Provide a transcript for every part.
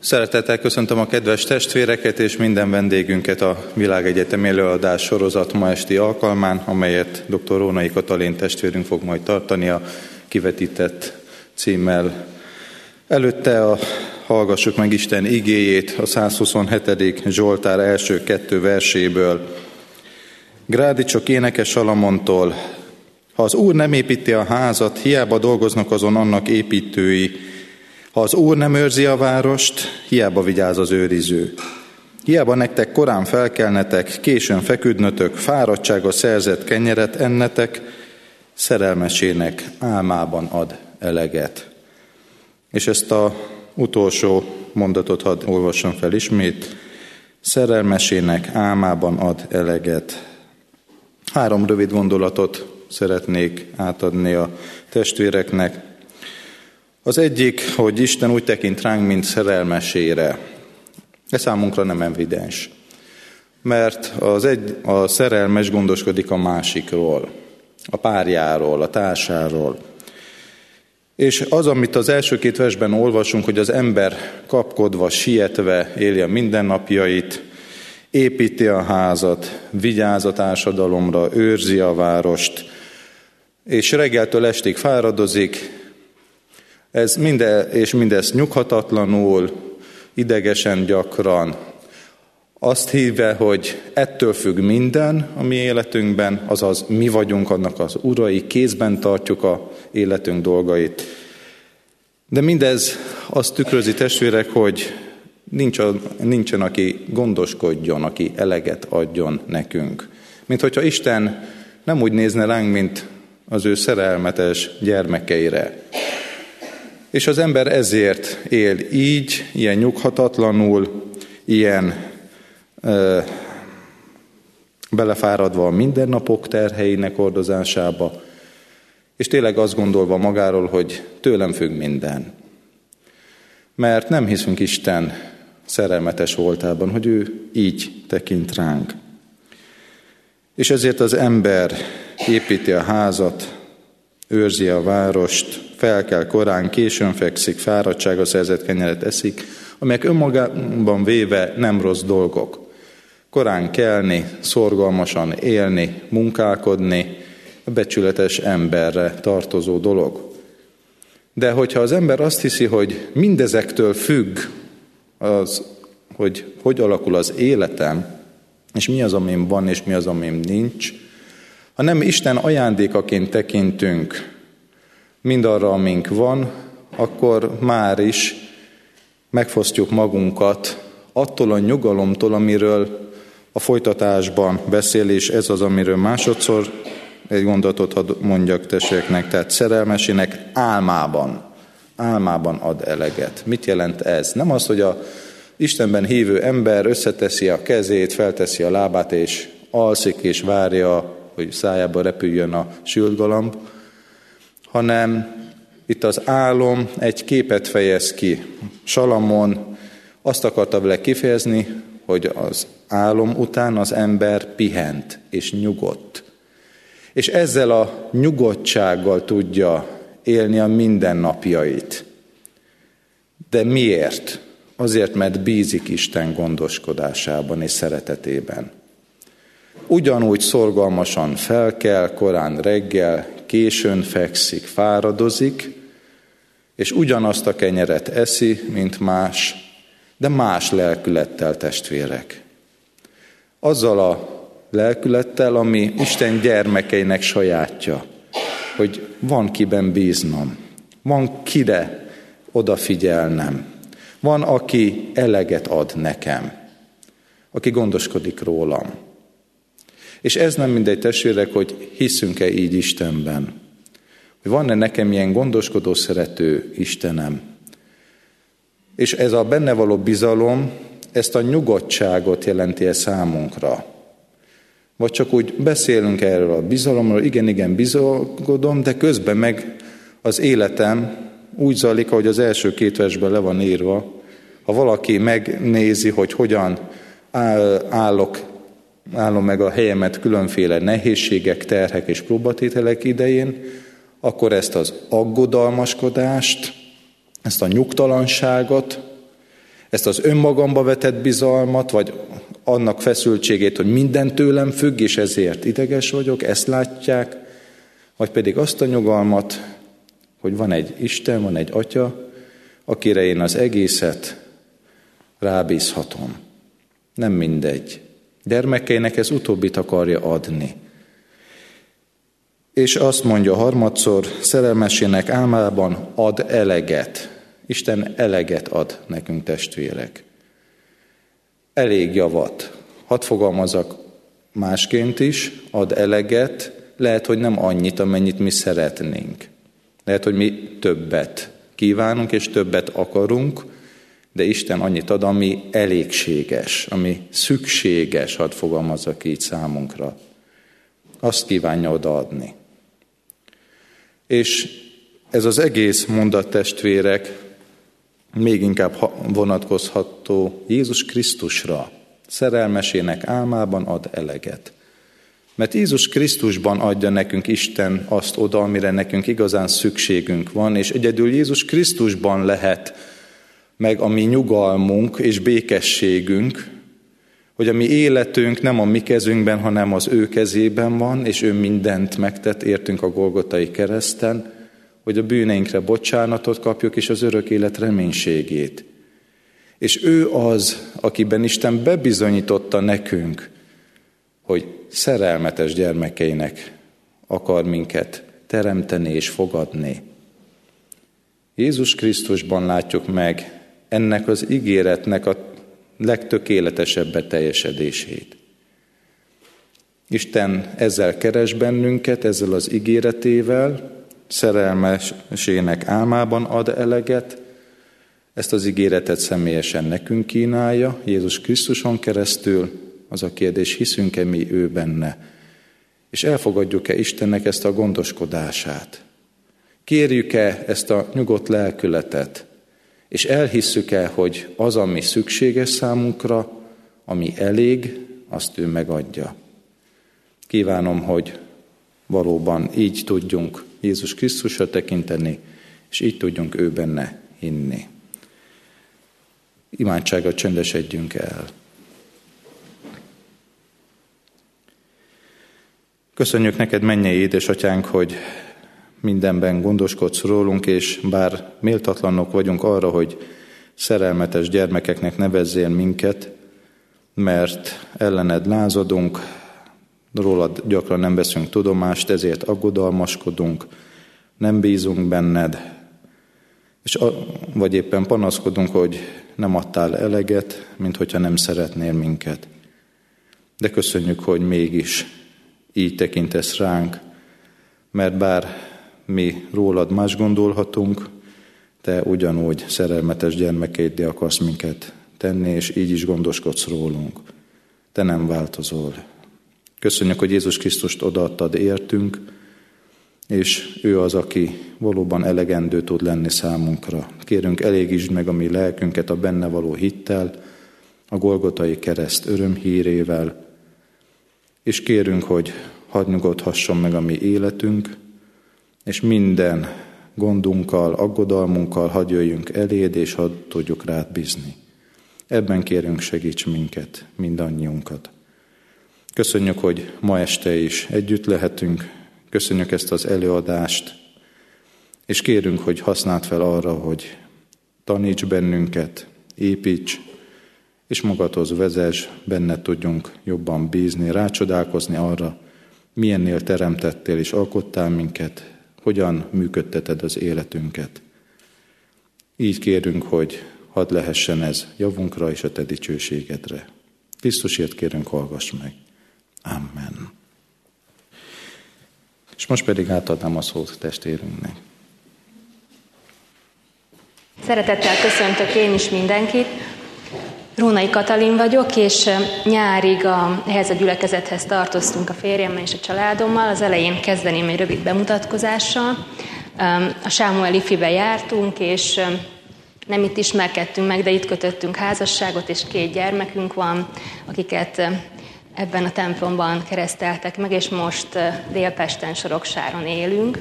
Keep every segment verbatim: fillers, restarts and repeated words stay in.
Szeretettel köszöntöm a kedves testvéreket és minden vendégünket a Világegyetem előadás sorozat ma esti alkalmán, amelyet dr. Rónai Katalin testvérünk fog majd tartani a kivetített címmel. Előtte a, hallgassuk meg Isten igéjét a százhuszonhetedik Zsoltár első kettő verséből. Grádicsok éneke Salamontól: ha az Úr nem építi a házat, hiába dolgoznak azon annak építői. Ha az Úr nem őrzi a várost, hiába vigyáz az őriző. Hiába nektek korán felkelnetek, későn feküdnötök, fáradtsága szerzett kenyeret ennetek, szerelmesének álmában ad eleget. És ezt a utolsó mondatot hadd olvassam fel ismét. Szerelmesének álmában ad eleget. Három rövid gondolatot szeretnék átadni a testvéreknek. Az egyik, hogy Isten úgy tekint ránk, mint szerelmesére. Ez számunkra nem evidens. Mert az egy, a szerelmes gondoskodik a másikról, a párjáról, a társáról. És az, amit az első két versben olvasunk, hogy az ember kapkodva, sietve éli a mindennapjait, építi a házat, vigyáz a társadalomra, őrzi a várost, és reggeltől estig fáradozik, ez minden, és mindezt nyughatatlanul, idegesen gyakran, azt hívve, hogy ettől függ minden a mi életünkben, azaz mi vagyunk annak az urai, kézben tartjuk a életünk dolgait. De mindez azt tükrözi, testvérek, hogy nincs, nincsen, aki gondoskodjon, aki eleget adjon nekünk. Mint hogyha Isten nem úgy nézne ránk, mint az ő szerelmetes gyermekeire. És az ember ezért él így, ilyen nyughatatlanul, ilyen ö, belefáradva a mindennapok terheinek ordozásába, és tényleg azt gondolva magáról, hogy tőlem függ minden. Mert nem hiszünk Isten szerelmetes voltában, hogy ő így tekint ránk. És ezért az ember építi a házat, őrzi a várost, fel kell korán, későn fekszik, fáradtsága szerzett kenyeret eszik, amelyek önmagában véve nem rossz dolgok. Korán kelni, szorgalmasan élni, munkálkodni, a becsületes emberre tartozó dolog. De hogyha az ember azt hiszi, hogy mindezektől függ az, hogy hogy alakul az életem, és mi az, amim van, és mi az, amim nincs, ha nem Isten ajándékaként tekintünk mindarra, amink van, akkor már is megfosztjuk magunkat attól a nyugalomtól, amiről a folytatásban beszél, és ez az, amiről másodszor egy gondolatot mondjak testvéreknek, tehát szerelmesének álmában, álmában ad eleget. Mit jelent ez? Nem az, hogy a Istenben hívő ember összeteszi a kezét, felteszi a lábát, és alszik, és várja, hogy szájába repüljön a sült galamb, hanem itt az álom egy képet fejez ki. Salamon azt akarta vele kifejezni, hogy az álom után az ember pihent és nyugodt. És ezzel a nyugodtsággal tudja élni a mindennapjait. De miért? Azért, mert bízik Isten gondoskodásában és szeretetében. Ugyanúgy szorgalmasan felkel, korán reggel, későn fekszik, fáradozik, és ugyanazt a kenyeret eszi, mint más, de más lelkülettel, testvérek. Azzal a lelkülettel, ami Isten gyermekeinek sajátja, hogy van kiben bíznom, van kire odafigyelnem, van, aki eleget ad nekem, aki gondoskodik rólam. És ez nem mindegy, testvérek, hogy hiszünk-e így Istenben, hogy van-e nekem ilyen gondoskodó, szerető Istenem. És ez a benne való bizalom, ezt a nyugodtságot jelenti-e számunkra. Vagy csak úgy beszélünk erről a bizalomról, igen, igen, bizalkodom, de közben meg az életem úgy zajlik, ahogy az első két versben le van írva. Ha valaki megnézi, hogy hogyan állok, állom meg a helyemet különféle nehézségek, terhek és próbatételek idején, akkor ezt az aggodalmaskodást, ezt a nyugtalanságot, Ezt az önmagamba vetett bizalmat, vagy annak feszültségét, hogy minden tőlem függ, és ezért ideges vagyok, ezt látják, vagy pedig azt a nyugalmat, hogy van egy Isten, van egy Atya, akire én az egészet rábízhatom. Nem mindegy. Gyermekeinek ez utóbbit akarja adni. És azt mondja harmadszor, szerelmesének álmában ad eleget. Isten eleget ad nekünk, testvérek. Elég javat. Hadd fogalmazzak másként is, ad eleget, lehet, hogy nem annyit, amennyit mi szeretnénk. Lehet, hogy mi többet kívánunk, és többet akarunk, de Isten annyit ad, ami elégséges, ami szükséges, hadd fogalmazzak így számunkra. Azt kívánja odaadni. És ez az egész mondat, testvérek, még inkább vonatkozható Jézus Krisztusra. Szerelmesének álmában ad eleget. Mert Jézus Krisztusban adja nekünk Isten azt oda, amire nekünk igazán szükségünk van, és egyedül Jézus Krisztusban lehet meg a mi nyugalmunk és békességünk, hogy a mi életünk nem a mi kezünkben, hanem az ő kezében van, és ő mindent megtett, értünk a Golgotai kereszten, hogy a bűneinkre bocsánatot kapjuk, és az örök élet reménységét. És ő az, akiben Isten bebizonyította nekünk, hogy szerelmetes gyermekeinek akar minket teremteni és fogadni. Jézus Krisztusban látjuk meg ennek az ígéretnek a legtökéletesebb beteljesedését. Isten ezzel keres bennünket, ezzel az ígéretével, szerelmesének álmában ad eleget, ezt az ígéretet személyesen nekünk kínálja, Jézus Krisztuson keresztül. Az a kérdés, hiszünk-e mi ő benne? És elfogadjuk-e Istennek ezt a gondoskodását? Kérjük-e ezt a nyugodt lelkületet? És elhisszük-e, hogy az, ami szükséges számunkra, ami elég, azt ő megadja? Kívánom, hogy valóban így tudjunk Jézus Krisztusra tekinteni, és így tudjunk ő benne hinni. Imádsággal csendesedjünk el. Köszönjük neked, mennyei édesatyánk, hogy mindenben gondoskodsz rólunk, és bár méltatlanok vagyunk arra, hogy szerelmetes gyermekeknek nevezzél minket, mert ellened lázadunk, rólad gyakran nem veszünk tudomást, ezért aggodalmaskodunk, nem bízunk benned, és vagy éppen panaszkodunk, hogy nem adtál eleget, mint hogyha nem szeretnél minket. De köszönjük, hogy mégis így tekintesz ránk, mert bár mi rólad más gondolhatunk, te ugyanúgy szerelmetes gyermekéddé akarsz minket tenni, és így is gondoskodsz rólunk. Te nem változol. Köszönjük, hogy Jézus Krisztust odaadtad értünk, és ő az, aki valóban elegendő tud lenni számunkra. Kérünk, elégítsd meg a mi lelkünket a benne való hittel, a Golgotai kereszt örömhírével, és kérünk, hogy hadd nyugodhasson meg a mi életünk, és minden gondunkkal, aggodalmunkkal hadd jöjjünk eléd, és hadd tudjuk rád bízni. Ebben kérünk, segíts minket, mindannyiunkat. Köszönjük, hogy ma este is együtt lehetünk, köszönjük ezt az előadást, és kérünk, hogy használd fel arra, hogy taníts bennünket, építs, és magadhoz vezess, benned tudjunk jobban bízni, rácsodálkozni arra, milyennél teremtettél és alkottál minket, hogyan működteted az életünket. Így kérünk, hogy hadd lehessen ez javunkra és a te dicsőségedre. Krisztusért kérünk, hallgass meg. Amen. És most pedig átadnám a szót testvérünknek. Szeretettel köszöntök én is mindenkit. Rónai Katalin vagyok, és nyárig a, ehhez a gyülekezethez tartoztunk a férjemmel és a családommal. Az elején kezdeném egy rövid bemutatkozással. A Sámuel ifibe jártunk, és nem itt ismerkedtünk meg, de itt kötöttünk házasságot, és két gyermekünk van, akiket ebben a templomban kereszteltek meg, és most Délpesten, Soroksáron élünk.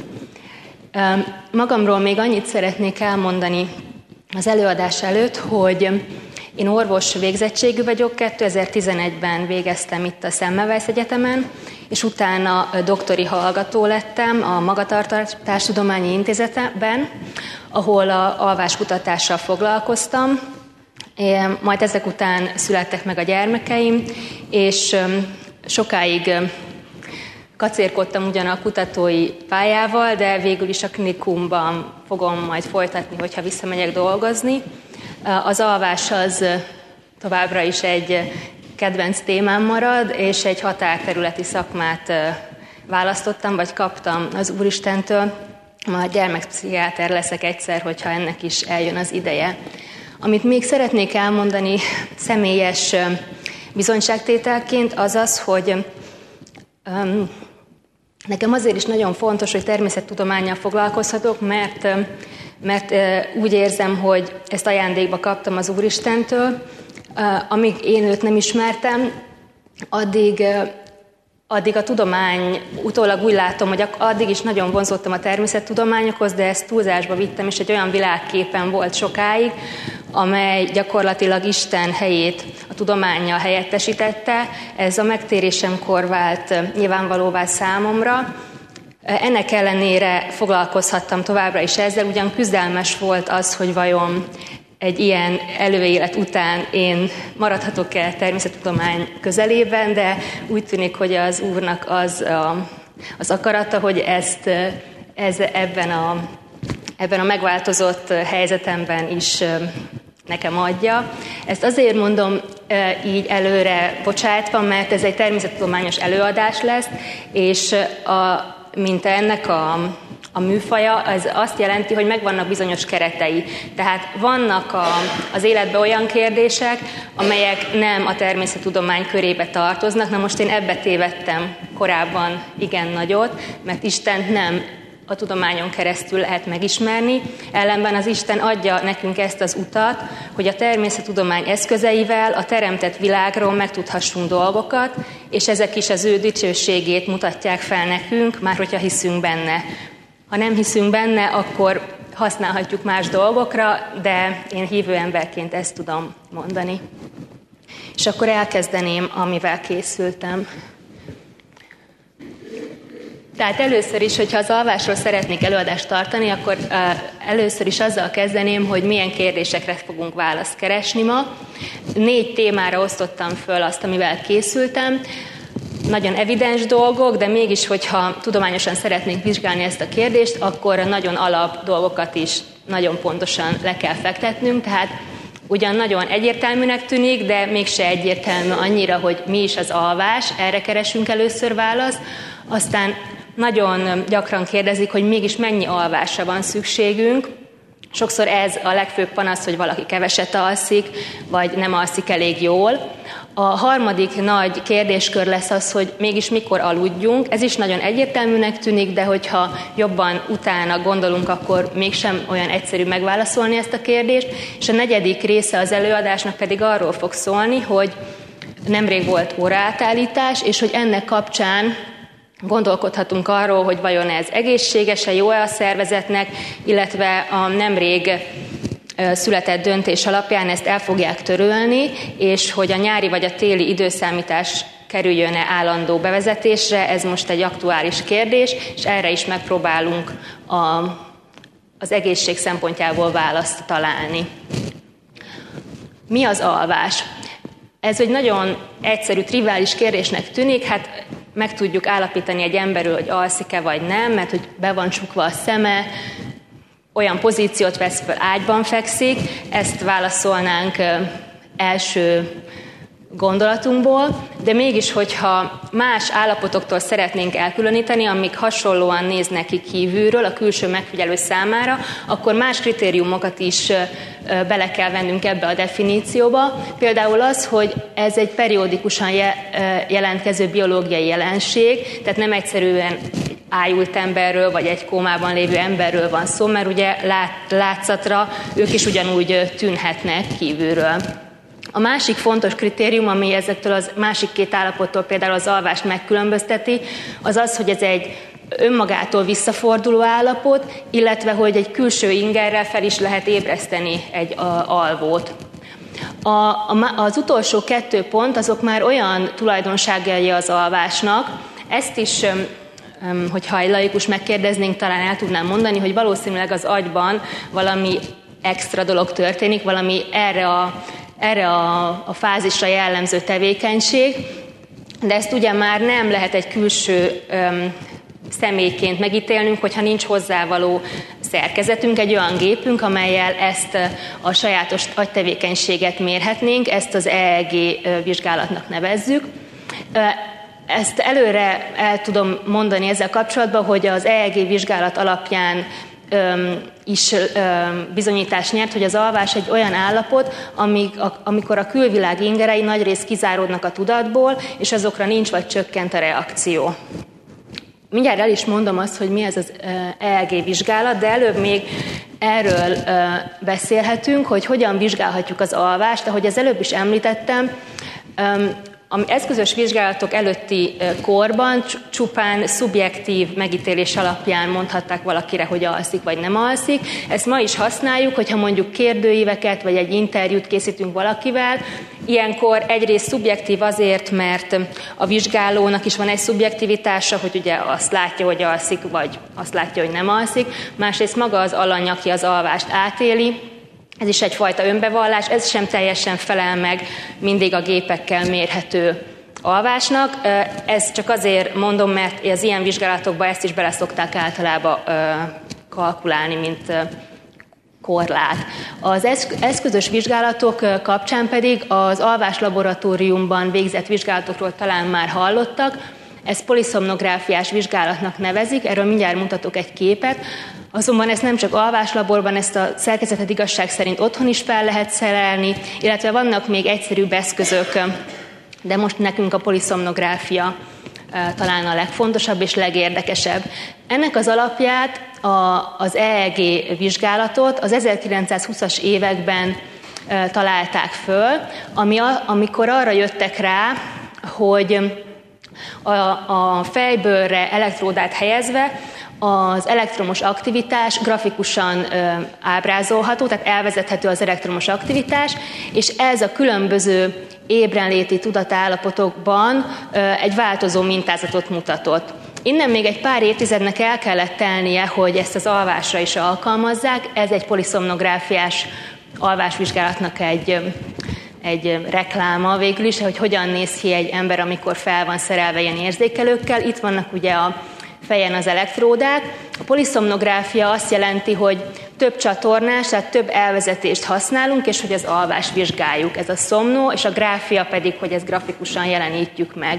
Magamról még annyit szeretnék elmondani az előadás előtt, hogy Én orvos végzettségű vagyok, kétezer-tizenegyben végeztem itt a Semmelweis Egyetemen, és utána doktori hallgató lettem a Magatartástudományi Intézetben, ahol a alváskutatással foglalkoztam. Én, majd ezek után születtek meg a gyermekeim, és sokáig kacérkodtam ugyan a kutatói pályával, de végül is a klinikumban fogom majd folytatni, hogyha visszamegyek dolgozni. Az alvás az továbbra is egy kedvenc témám marad, és egy határterületi szakmát választottam, vagy kaptam az Úristentől. Majd gyermekpszichiáter leszek egyszer, hogyha ennek is eljön az ideje. Amit még szeretnék elmondani személyes bizonyságtételként, az az, hogy um, nekem azért is nagyon fontos, hogy természettudománnyal foglalkozhatok, mert, mert úgy érzem, hogy ezt ajándékba kaptam az Úristentől. Amíg én őt nem ismertem, addig, addig a tudomány, utólag úgy látom, hogy addig is nagyon vonzottam a természettudományokhoz, de ezt túlzásba vittem, és egy olyan világképen volt sokáig, amely gyakorlatilag Isten helyét a tudománnyal helyettesítette. Ez a megtérésemkor vált nyilvánvalóvá számomra. Ennek ellenére foglalkozhattam továbbra is ezzel, ugyan küzdelmes volt az, hogy vajon egy ilyen előélet után én maradhatok-e természettudomány közelében, de úgy tűnik, hogy az Úrnak az, a, az akarata, hogy ezt ez ebben, a, ebben a megváltozott helyzetemben is nekem adja. Ezt azért mondom így előre bocsátva, mert ez egy természettudományos előadás lesz, és a, mint ennek a A műfaja, az azt jelenti, hogy megvannak bizonyos keretei. Tehát vannak a, az életben olyan kérdések, amelyek nem a természettudomány körébe tartoznak. Na most én ebbe tévedtem korábban igen nagyot, mert Istent nem a tudományon keresztül lehet megismerni. Ellenben az Isten adja nekünk ezt az utat, hogy a természettudomány eszközeivel a teremtett világról megtudhassunk dolgokat, és ezek is az ő dicsőségét mutatják fel nekünk, már hogyha hiszünk benne. Ha nem hiszünk benne, akkor használhatjuk más dolgokra, de én hívő emberként ezt tudom mondani. És akkor elkezdeném, amivel készültem. Tehát először is, hogyha az alvásról szeretnék előadást tartani, akkor uh, először is azzal kezdeném, hogy milyen kérdésekre fogunk választ keresni ma. Négy témára osztottam föl azt, amivel készültem. Nagyon evidens dolgok, de mégis, hogyha tudományosan szeretnénk vizsgálni ezt a kérdést, akkor nagyon alap dolgokat is nagyon pontosan le kell fektetnünk. Tehát ugyan nagyon egyértelműnek tűnik, de mégse egyértelmű annyira, hogy mi is az alvás, erre keresünk először választ. Aztán nagyon gyakran kérdezik, hogy mégis mennyi alvásra van szükségünk. Sokszor ez a legfőbb panasz, hogy valaki keveset alszik, vagy nem alszik elég jól. A harmadik nagy kérdéskör lesz az, hogy mégis mikor aludjunk. Ez is nagyon egyértelműnek tűnik, de hogyha jobban utána gondolunk, akkor mégsem olyan egyszerű megválaszolni ezt a kérdést. És a negyedik része az előadásnak pedig arról fog szólni, hogy nemrég volt óraátállítás, és hogy ennek kapcsán gondolkodhatunk arról, hogy vajon ez egészséges-e, jó-e a szervezetnek, illetve a nemrég született döntés alapján ezt el fogják törölni, és hogy a nyári vagy a téli időszámítás kerüljön-e állandó bevezetésre, ez most egy aktuális kérdés, és erre is megpróbálunk a, az egészség szempontjából választ találni. Mi az alvás? Ez egy nagyon egyszerű, triviális kérdésnek tűnik, hát meg tudjuk állapítani egy emberről, hogy alszik-e vagy nem, mert hogy be van csukva a szeme, olyan pozíciót vesz fel, ágyban fekszik, ezt válaszolnánk első gondolatunkból, de mégis, hogyha más állapotoktól szeretnénk elkülöníteni, amik hasonlóan néznek ki kívülről a külső megfigyelő számára, akkor más kritériumokat is bele kell vennünk ebbe a definícióba. Például az, hogy ez egy periódikusan jelentkező biológiai jelenség, tehát nem egyszerűen ájult emberről, vagy egy kómában lévő emberről van szó, mert ugye lát, látszatra ők is ugyanúgy tűnhetnek kívülről. A másik fontos kritérium, ami ezektől az másik két állapottól például az alvást megkülönbözteti, az az, hogy ez egy önmagától visszaforduló állapot, illetve hogy egy külső ingerrel fel is lehet ébreszteni egy alvót. A, a, az utolsó kettő pont, azok már olyan tulajdonságai az alvásnak, ezt is, hogyha egy laikus megkérdeznénk, talán el tudnám mondani, hogy valószínűleg az agyban valami extra dolog történik, valami erre a, erre a, a fázisra jellemző tevékenység, de ezt ugye már nem lehet egy külső öm, személyként megítélnünk, hogyha nincs hozzávaló szerkezetünk, egy olyan gépünk, amellyel ezt a sajátos agytevékenységet mérhetnénk, ezt az E E G vizsgálatnak nevezzük. Ezt előre el tudom mondani ezzel kapcsolatban, hogy az E E G vizsgálat alapján öm, is öm, bizonyítás nyert, hogy az alvás egy olyan állapot, amíg, a, amikor a külvilág ingerei nagyrészt kizáródnak a tudatból, és azokra nincs vagy csökkent a reakció. Mindjárt el is mondom azt, hogy mi ez az E E G vizsgálat, de előbb még erről beszélhetünk, hogy hogyan vizsgálhatjuk az alvást. Ahogy az előbb is említettem, az eszközös vizsgálatok előtti korban csupán szubjektív megítélés alapján mondhatták valakire, hogy alszik vagy nem alszik. Ezt ma is használjuk, hogyha mondjuk kérdőíveket vagy egy interjút készítünk valakivel. Ilyenkor egyrészt szubjektív azért, mert a vizsgálónak is van egy szubjektivitása, hogy ugye azt látja, hogy alszik, vagy azt látja, hogy nem alszik. Másrészt maga az alany, aki az alvást átéli, ez is egyfajta önbevallás, ez sem teljesen felel meg mindig a gépekkel mérhető alvásnak. Ez csak azért mondom, mert az ilyen vizsgálatokban ezt is bele szokták általában kalkulálni, mint korlát. Az eszközös vizsgálatok kapcsán pedig az alvás laboratóriumban végzett vizsgálatokról talán már hallottak. Ezt poliszomnográfiás vizsgálatnak nevezik, erről mindjárt mutatok egy képet. Azonban ezt nem csak alváslaborban, ezt a szerkezetet igazság szerint otthon is fel lehet szerelni, illetve vannak még egyszerűbb eszközök, de most nekünk a poliszomnográfia talán a legfontosabb és legérdekesebb. Ennek az alapját a, az E E G vizsgálatot az ezerkilencszázhúszas években találták föl, ami a, amikor arra jöttek rá, hogy a, a fejbőrre elektródát helyezve az elektromos aktivitás grafikusan ö, ábrázolható, tehát elvezethető az elektromos aktivitás, és ez a különböző ébrenléti tudatállapotokban ö, egy változó mintázatot mutatott. Innen még egy pár évtizednek el kellett telnie, hogy ezt az alvásra is alkalmazzák. Ez egy poliszomnográfiás alvásvizsgálatnak egy, egy rekláma végül is, hogy hogyan néz ki egy ember, amikor fel van szerelve ilyen érzékelőkkel. Itt vannak ugye a fejen az elektródák. A poliszomnográfia azt jelenti, hogy több csatornás, tehát több elvezetést használunk, és hogy az alvást vizsgáljuk. Ez a szomnó, és a gráfia pedig, hogy ezt grafikusan jelenítjük meg.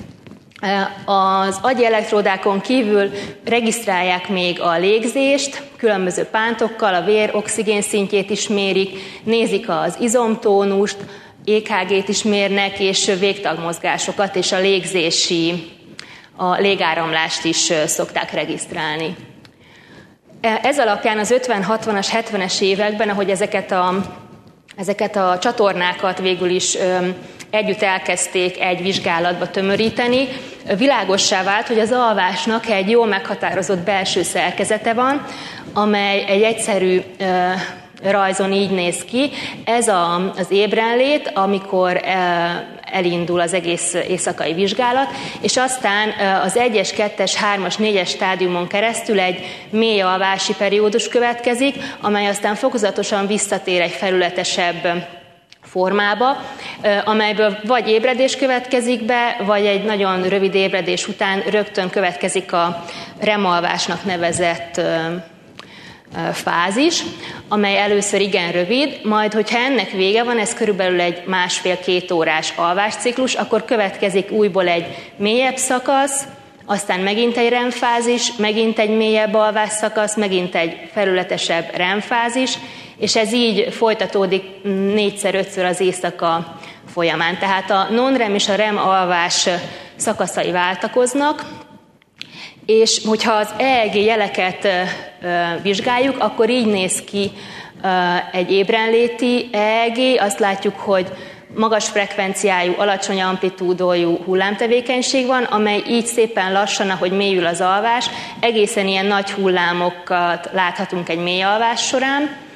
Az agyi elektródákon kívül regisztrálják még a légzést, különböző pántokkal, a vér oxigén szintjét is mérik, nézik az izomtónust, é ká gét is mérnek, és végtagmozgásokat, és a légzési, a légáramlást is szokták regisztrálni. Ez alapján az ötven, hatvanas, hetvenes években, ahogy ezeket a, ezeket a csatornákat végül is együtt elkezdték egy vizsgálatba tömöríteni, világossá vált, hogy az alvásnak egy jól meghatározott belső szerkezete van, amely egy egyszerű rajzon így néz ki. Ez a, az ébrenlét, amikor elindul az egész éjszakai vizsgálat, és aztán az egyes, kettes, hármas, négyes stádiumon keresztül egy mély alvási periódus következik, amely aztán fokozatosan visszatér egy felületesebb formába, amelyből vagy ébredés következik be, vagy egy nagyon rövid ébredés után rögtön következik a remalvásnak nevezett fázis, amely először igen rövid, majd hogyha ennek vége van, ez körülbelül egy másfél-két órás alvásciklus, akkor következik újból egy mélyebb szakasz, aztán megint egy REM-fázis, megint egy mélyebb alvásszakasz, megint egy felületesebb REM-fázis, és ez így folytatódik négyszer-ötször az éjszaka folyamán. Tehát a non-REM és a REM alvás szakaszai váltakoznak, és hogyha az E E G jeleket vizsgáljuk, akkor így néz ki egy ébrenléti E E G. Azt látjuk, hogy magas frekvenciájú, alacsony amplitúdójú hullámtevékenység van, amely így szépen lassan, ahogy mélyül az alvás, egészen ilyen nagy hullámokat láthatunk egy mély alvás során.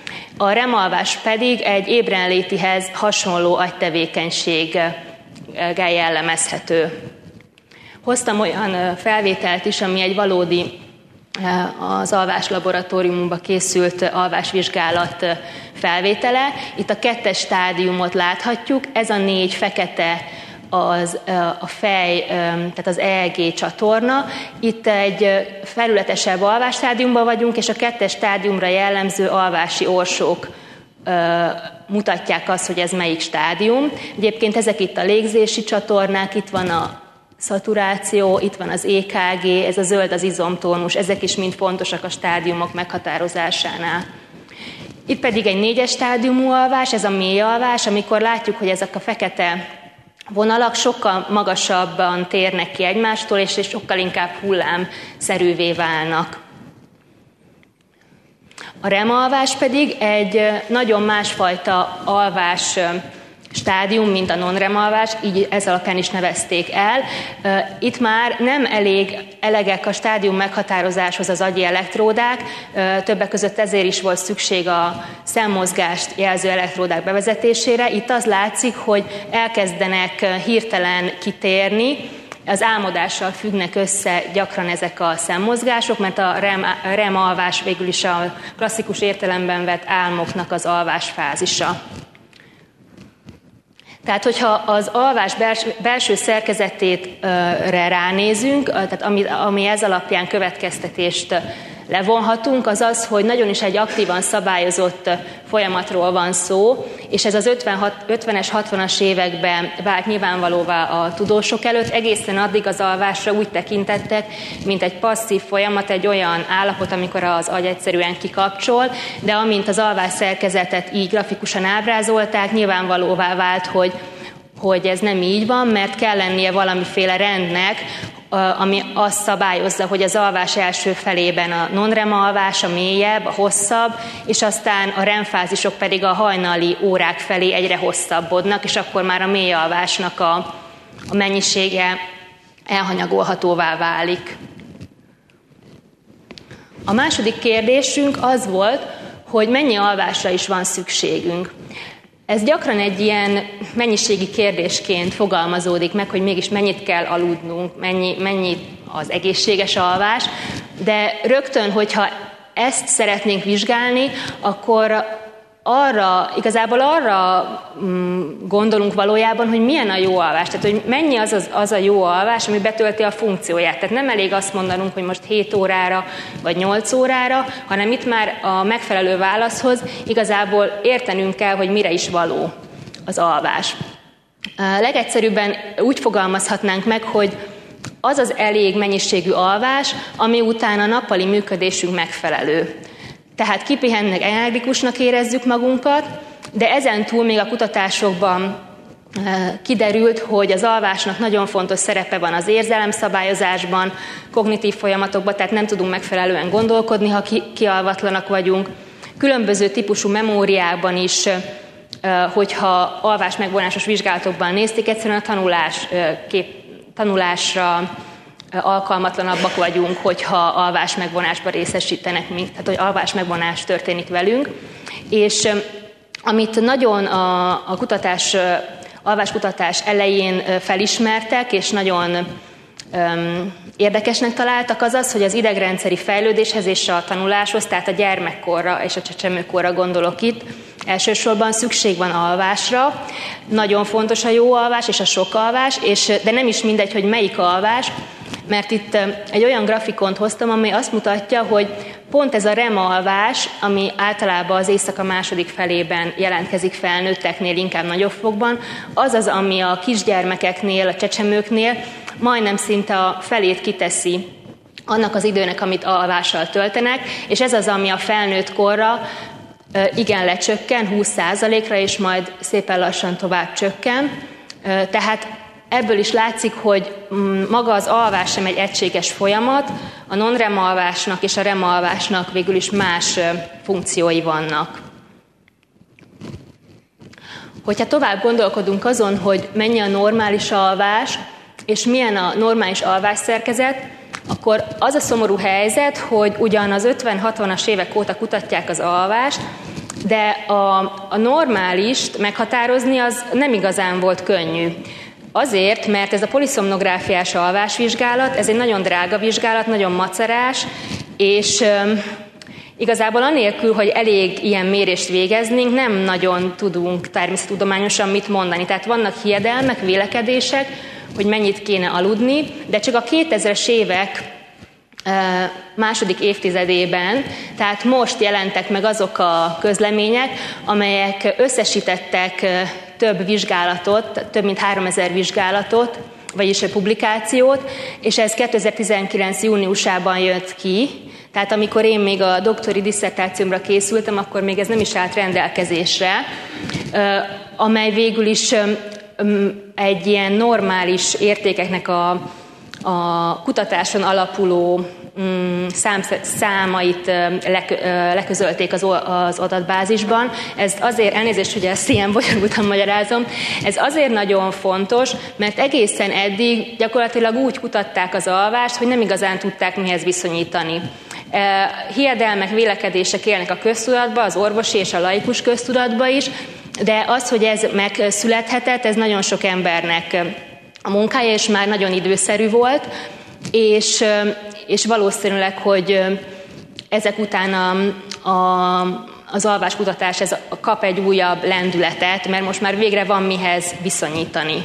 a remalvás pedig egy ébrenlétihez hasonló agytevékenységgel jellemezhető. Hoztam olyan felvételt is, ami egy valódi az alvás laboratóriumban készült alvásvizsgálat felvétele. Itt a kettes stádiumot láthatjuk, ez a négy fekete az, a fej, tehát az E E G csatorna. Itt egy felületesebb alvásstádiumban vagyunk, és a kettes stádiumra jellemző alvási orsók mutatják azt, hogy ez melyik stádium. Egyébként ezek itt a légzési csatornák, itt van a szaturáció, itt van az é ká gé, ez a zöld az izomtónus, ezek is mind fontosak a stádiumok meghatározásánál. Itt pedig egy négyes stádiumú alvás, ez a mély alvás, amikor látjuk, hogy ezek a fekete vonalak sokkal magasabban térnek ki egymástól, és sokkal inkább hullámszerűvé válnak. A REM alvás pedig egy nagyon másfajta alvás stádium, mint a non-REM alvás, így ez alapján is nevezték el. Itt már nem elég elegek a stádium meghatározáshoz az agyi elektródák, többek között ezért is volt szükség a szemmozgást jelző elektródák bevezetésére. Itt az látszik, hogy elkezdenek hirtelen kitérni, az álmodással függnek össze gyakran ezek a szemmozgások, mert a REM, REM alvás végül is a klasszikus értelemben vett álmoknak az alvás fázisa. Tehát, hogyha az alvás belső, belső szerkezetétre ránézünk, tehát ami, ami ez alapján következtetést levonhatunk, az az, hogy nagyon is egy aktívan szabályozott folyamatról van szó, és ez az ötvenes, hatvanas években vált nyilvánvalóvá a tudósok előtt. Egészen addig az alvásra úgy tekintettek, mint egy passzív folyamat, egy olyan állapot, amikor az agy egyszerűen kikapcsol, de amint az alvás szerkezetet így grafikusan ábrázolták, nyilvánvalóvá vált, hogy hogy ez nem így van, mert kell lennie valamiféle rendnek, ami azt szabályozza, hogy az alvás első felében a non-REM alvás, a mélyebb, a hosszabb, és aztán a REM fázisok pedig a hajnali órák felé egyre hosszabbodnak, és akkor már a mély alvásnak a, a mennyisége elhanyagolhatóvá válik. A második kérdésünk az volt, hogy mennyi alvásra is van szükségünk. Ez gyakran egy ilyen mennyiségi kérdésként fogalmazódik meg, hogy mégis mennyit kell aludnunk, mennyi, mennyi az egészséges alvás, de rögtön, hogyha ezt szeretnénk vizsgálni, akkor arra, igazából arra gondolunk valójában, hogy milyen a jó alvás, tehát hogy mennyi az, az, az a jó alvás, ami betölti a funkcióját. Tehát nem elég azt mondanunk, hogy most hét órára vagy nyolc órára, hanem itt már a megfelelő válaszhoz igazából értenünk kell, hogy mire is való az alvás. Legegyszerűbben úgy fogalmazhatnánk meg, hogy az az elég mennyiségű alvás, ami után a nappali működésünk megfelelő. Tehát kipihennek, energikusnak érezzük magunkat, de ezen túl még a kutatásokban kiderült, hogy az alvásnak nagyon fontos szerepe van az érzelemszabályozásban, kognitív folyamatokban, tehát nem tudunk megfelelően gondolkodni, ha kialvatlanak vagyunk. Különböző típusú memóriákban is, hogyha alvás megvonásos vizsgálatokban nézték, egyszerűen a tanulás, kép, tanulásra alkalmatlanabbak vagyunk, hogyha alvás megvonásban részesítenek, tehát hogy alvás megvonás történik velünk. És amit nagyon a, a kutatás, alváskutatás elején felismertek, és nagyon um, érdekesnek találtak, az az, hogy az idegrendszeri fejlődéshez és a tanuláshoz, tehát a gyermekkorra és a csecsemőkorra gondolok itt, elsősorban szükség van alvásra. Nagyon fontos a jó alvás és a sok alvás, és, de nem is mindegy, hogy melyik alvás, mert itt egy olyan grafikont hoztam, ami azt mutatja, hogy pont ez a REM alvás, ami általában az éjszaka második felében jelentkezik felnőtteknél, inkább nagyobb fokban, az az, ami a kisgyermekeknél, a csecsemőknél majdnem szinte a felét kiteszi annak az időnek, amit alvással töltenek, és ez az, ami a felnőtt korra igen lecsökken, húsz százalékra, és majd szépen lassan tovább csökken. Tehát ebből is látszik, hogy maga az alvás sem egy egységes folyamat, a non-REM alvásnak és a REM alvásnak végül is más funkciói vannak. Hogyha tovább gondolkodunk azon, hogy mennyi a normális alvás, és milyen a normális alvásszerkezet, akkor az a szomorú helyzet, hogy ugyan az ötven-hatvanas évek óta kutatják az alvást, de a, a normálist meghatározni az nem igazán volt könnyű. Azért, mert ez a poliszomnográfiás alvásvizsgálat, ez egy nagyon drága vizsgálat, nagyon macerás, és igazából anélkül, hogy elég ilyen mérést végeznénk, nem nagyon tudunk természettudományosan mit mondani. Tehát vannak hiedelmek, vélekedések, hogy mennyit kéne aludni, de csak a kétezres évek második évtizedében, tehát most jelentek meg azok a közlemények, amelyek összesítettek több vizsgálatot, több mint háromezer vizsgálatot, vagyis publikációt, és ez kétezer-tizenkilenc júniusában jött ki. Tehát amikor én még a doktori disszertációmra készültem, akkor még ez nem is állt rendelkezésre, amely végül is egy ilyen normális értékeknek a, a kutatáson alapuló szám, számait le, leközölték az, az adatbázisban. Ez azért, elnézést, hogy ezt ilyen bonyolultan magyarázom, ez azért nagyon fontos, mert egészen eddig gyakorlatilag úgy kutatták az alvást, hogy nem igazán tudták mihez viszonyítani. Hiedelmek, vélekedések élnek a köztudatba, az orvosi és a laikus köztudatba is, de az, hogy ez megszülethetett, ez nagyon sok embernek a munkája, és már nagyon időszerű volt, és, és valószínűleg, hogy ezek után a, a, az alváskutatás ez kap egy újabb lendületet, mert most már végre van mihez viszonyítani.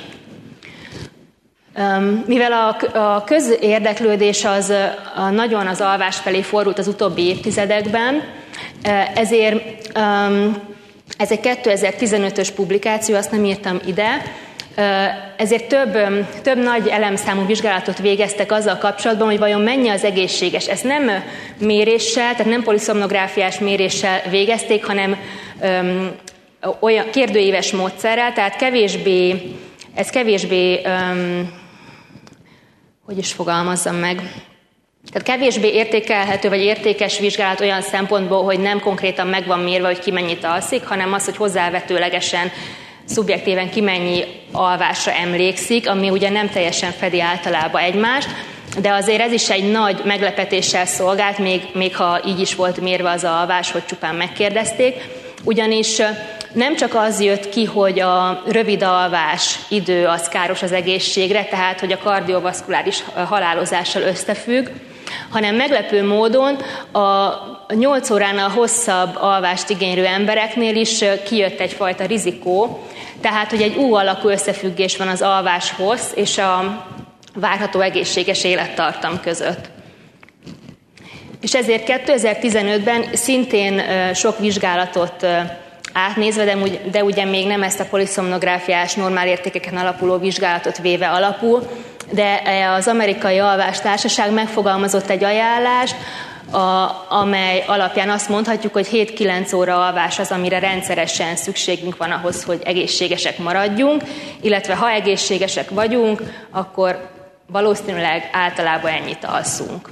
Mivel a, a közérdeklődés az a, nagyon az alvás felé fordult az utóbbi évtizedekben, ezért ez egy kétezer-tizenötös publikáció, azt nem írtam ide, ezért több, több nagy elemszámú vizsgálatot végeztek azzal kapcsolatban, hogy vajon mennyi az egészséges. Ezt nem méréssel, tehát nem poliszomnográfiás méréssel végezték, hanem öm, olyan kérdőíves módszerrel, tehát kevésbé, ez kevésbé, öm, hogy is fogalmazzam meg, tehát kevésbé értékelhető vagy értékes vizsgálat olyan szempontból, hogy nem konkrétan meg van mérve, hogy ki mennyit alszik, hanem az, hogy hozzávetőlegesen, szubjektíven ki mennyi alvásra emlékszik, ami ugye nem teljesen fedi általában egymást, de azért ez is egy nagy meglepetéssel szolgált, még, még ha így is volt mérve az alvás, hogy csupán megkérdezték, ugyanis nem csak az jött ki, hogy a rövid alvás idő az káros az egészségre, tehát hogy a kardiovaszkuláris halálozással összefügg, hanem meglepő módon a nyolc óránál hosszabb alvást igénylő embereknél is kijött egyfajta rizikó, tehát hogy egy U alakú összefüggés van az alvás hossz és a várható egészséges élettartam között. És ezért kétezer-tizenötben szintén sok vizsgálatot átnézve, de, de ugye még nem ezt a poliszomnográfiás normál értékeken alapuló vizsgálatot véve alapul, de az Amerikai Alvástársaság megfogalmazott egy ajánlást, a, amely alapján azt mondhatjuk, hogy hét-kilenc óra alvás az, amire rendszeresen szükségünk van ahhoz, hogy egészségesek maradjunk, illetve ha egészségesek vagyunk, akkor valószínűleg általában ennyit alszunk.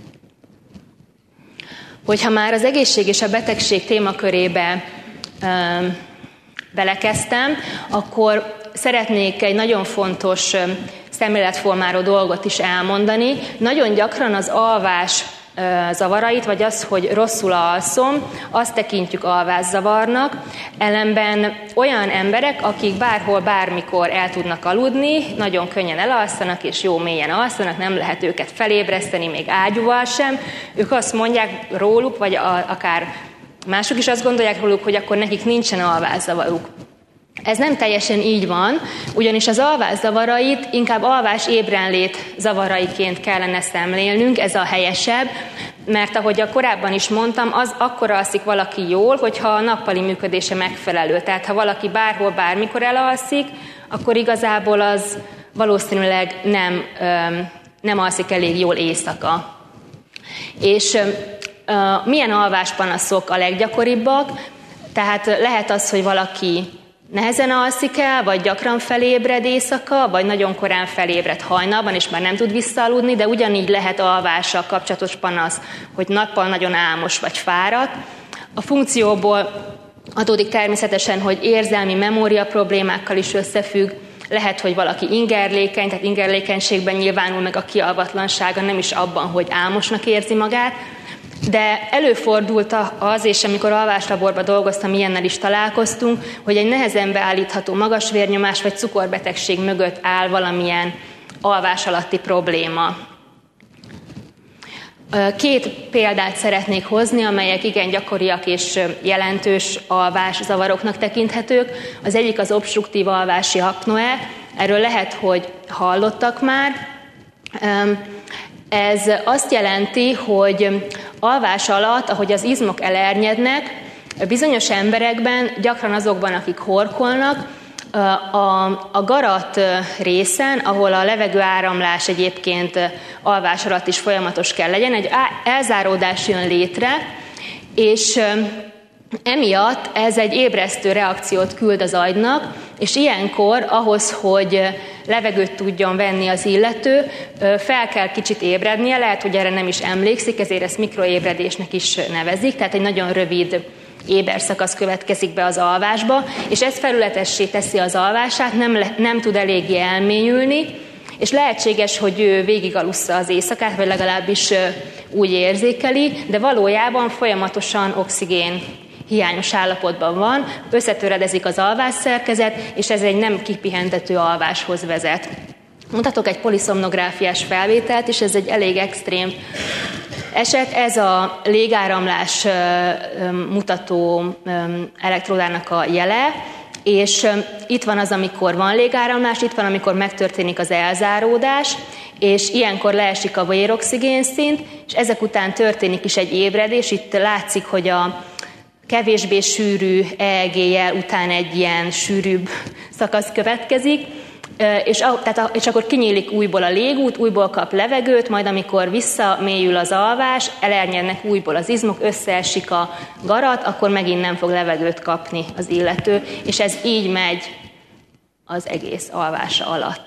Hogyha már az egészség és a betegség témakörébe um, belekezdtem, akkor szeretnék egy nagyon fontos szemléletformáló dolgot is elmondani. Nagyon gyakran az alvás zavarait, vagy az, hogy rosszul alszom, azt tekintjük alvászavarnak. Ellenben olyan emberek, akik bárhol, bármikor el tudnak aludni, nagyon könnyen elalszanak, és jó mélyen alszanak, nem lehet őket felébreszteni, még ágyúval sem. Ők azt mondják róluk, vagy a, akár mások is azt gondolják róluk, hogy akkor nekik nincsen alvászavaruk. Ez nem teljesen így van, ugyanis az alvászavarait inkább alvás ébrenlét zavaraiként kellene szemlélnünk, ez a helyesebb, mert ahogy a korábban is mondtam, az akkor alszik valaki jól, hogyha a nappali működése megfelelő. Tehát ha valaki bárhol, bármikor elalszik, akkor igazából az valószínűleg nem, nem alszik elég jól éjszaka. És milyen alváspanaszok a leggyakoribbak? Tehát lehet az, hogy valaki nehezen alszik el, vagy gyakran felébred éjszaka, vagy nagyon korán felébred hajnalban, és már nem tud visszaaludni, de ugyanígy lehet alvással kapcsolatos panasz, hogy nappal nagyon álmos vagy fáradt. A funkcióból adódik természetesen, hogy érzelmi memória problémákkal is összefügg, lehet, hogy valaki ingerlékeny, tehát ingerlékenységben nyilvánul meg a kialvatlansága, nem is abban, hogy álmosnak érzi magát. De előfordult az, és amikor alváslaborban dolgoztam, ilyennel is találkoztunk, hogy egy nehezen beállítható magasvérnyomás vagy cukorbetegség mögött áll valamilyen alvás alatti probléma. Két példát szeretnék hozni, amelyek igen gyakoriak és jelentős alvászavaroknak tekinthetők. Az egyik az obstruktív alvási apnoe, erről lehet, hogy hallottak már. Ez azt jelenti, hogy alvás alatt, ahogy az izmok elernyednek, bizonyos emberekben, gyakran azokban, akik horkolnak, a, a garat részen, ahol a levegőáramlás egyébként alvás alatt is folyamatos kell legyen, egy elzáródás jön létre, és emiatt ez egy ébresztő reakciót küld az agynak, és ilyenkor ahhoz, hogy levegőt tudjon venni az illető, fel kell kicsit ébrednie, lehet, hogy erre nem is emlékszik, ezért ezt mikroébredésnek is nevezik, tehát egy nagyon rövid éberszakasz következik be az alvásba, és ez felületessé teszi az alvását, nem, le, nem tud eléggé elmélyülni, és lehetséges, hogy ő végigalussza az éjszakát, vagy legalábbis úgy érzékeli, de valójában folyamatosan oxigén hiányos állapotban van, összetöredezik az alvásszerkezet, és ez egy nem kipihentető alváshoz vezet. Mutatok egy poliszomnográfiás felvételt, és ez egy elég extrém eset. Ez a légáramlás mutató elektródának a jele, és itt van az, amikor van légáramlás, itt van, amikor megtörténik az elzáródás, és ilyenkor leesik a véroxigén szint, és ezek után történik is egy ébredés. Itt látszik, hogy a kevésbé sűrű é e gé-jel után egy ilyen sűrűbb szakasz következik, és, tehát, és akkor kinyílik újból a légút, újból kap levegőt, majd amikor visszamélyül az alvás, elernyednek újból az izmok, összeesik a garat, akkor megint nem fog levegőt kapni az illető, és ez így megy az egész alvása alatt.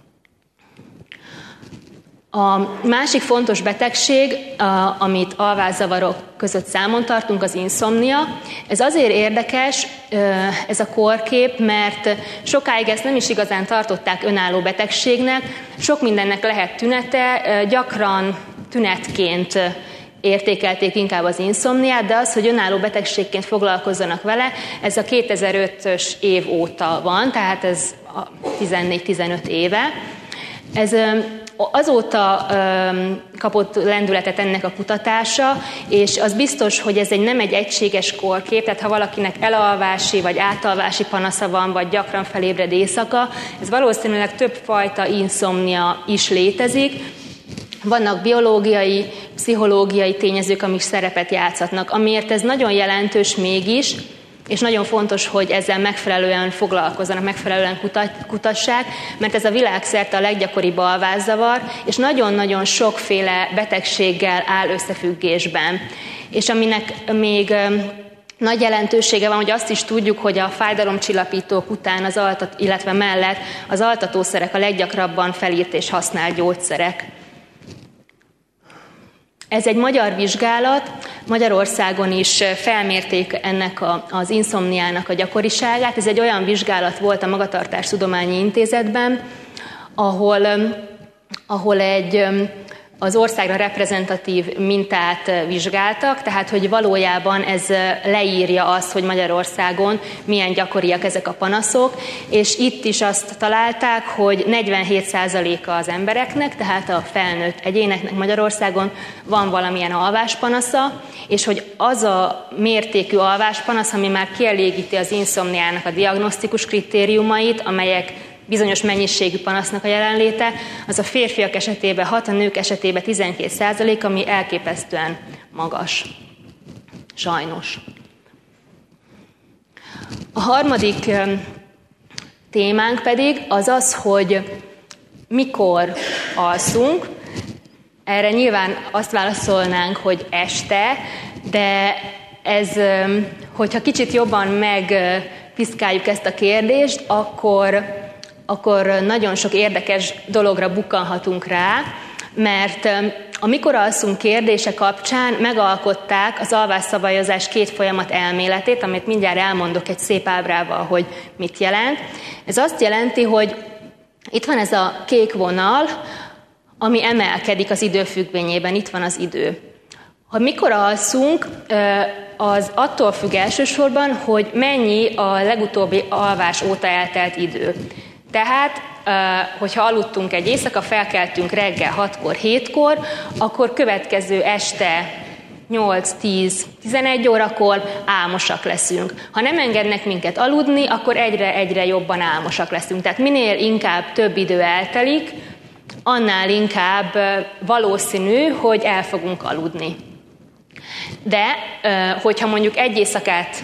A másik fontos betegség, amit alvászavarok között számon tartunk, az inszomnia. Ez azért érdekes, ez a kórkép, mert sokáig ezt nem is igazán tartották önálló betegségnek. Sok mindennek lehet tünete, gyakran tünetként értékelték inkább az inszomniát, de az, hogy önálló betegségként foglalkozzanak vele, ez a kétezer-ötös év óta van, tehát ez tizennégy-tizenöt éve. Ez azóta öm, kapott lendületet ennek a kutatása, és az biztos, hogy ez egy nem egy egységes kórkép, tehát ha valakinek elalvási vagy átalvási panasza van, vagy gyakran felébred éjszaka, ez valószínűleg több fajta inszomnia is létezik. Vannak biológiai, pszichológiai tényezők, amik szerepet játszhatnak, amiért ez nagyon jelentős mégis, és nagyon fontos, hogy ezzel megfelelően foglalkozzanak, megfelelően kutassák, mert ez a világszerte a leggyakoribb alvászavar, és nagyon-nagyon sokféle betegséggel áll összefüggésben. És aminek még nagy jelentősége van, hogy azt is tudjuk, hogy a fájdalomcsillapítók után, az altat, illetve mellett az altatószerek a leggyakrabban felírt és használt gyógyszerek. Ez egy magyar vizsgálat, Magyarországon is felmérték ennek a, az inszomniának a gyakoriságát. Ez egy olyan vizsgálat volt a Magatartástudományi Intézetben, ahol, ahol egy az országra reprezentatív mintát vizsgáltak, tehát hogy valójában ez leírja azt, hogy Magyarországon milyen gyakoriak ezek a panaszok, és itt is azt találták, hogy negyvenhét százaléka az embereknek, tehát a felnőtt egyéneknek Magyarországon van valamilyen alváspanasza, és hogy az a mértékű alváspanasz, ami már kielégíti az inszomniának a diagnosztikus kritériumait, amelyek bizonyos mennyiségű panasznak a jelenléte, az a férfiak esetében hat, a nők esetében tizenkét százalék, ami elképesztően magas. Sajnos. A harmadik témánk pedig az az, hogy mikor alszunk. Erre nyilván azt válaszolnánk, hogy este, de ez, hogyha kicsit jobban megpiszkáljuk ezt a kérdést, akkor akkor nagyon sok érdekes dologra bukkanhatunk rá, mert a mikor alszunk kérdése kapcsán megalkották az alvásszabályozás két folyamat elméletét, amit mindjárt elmondok egy szép ábrával, hogy mit jelent. Ez azt jelenti, hogy itt van ez a kék vonal, ami emelkedik az idő függvényében, itt van az idő. Ha mikor alszunk, az attól függ elsősorban, hogy mennyi a legutóbbi alvás óta eltelt idő. Tehát, hogyha aludtunk egy éjszaka, felkeltünk reggel hatkor, hétkor, akkor következő este nyolc, tíz, tizenegy órakor álmosak leszünk. Ha nem engednek minket aludni, akkor egyre-egyre jobban álmosak leszünk. Tehát minél inkább több idő eltelik, annál inkább valószínű, hogy el fogunk aludni. De, hogyha mondjuk egy éjszakát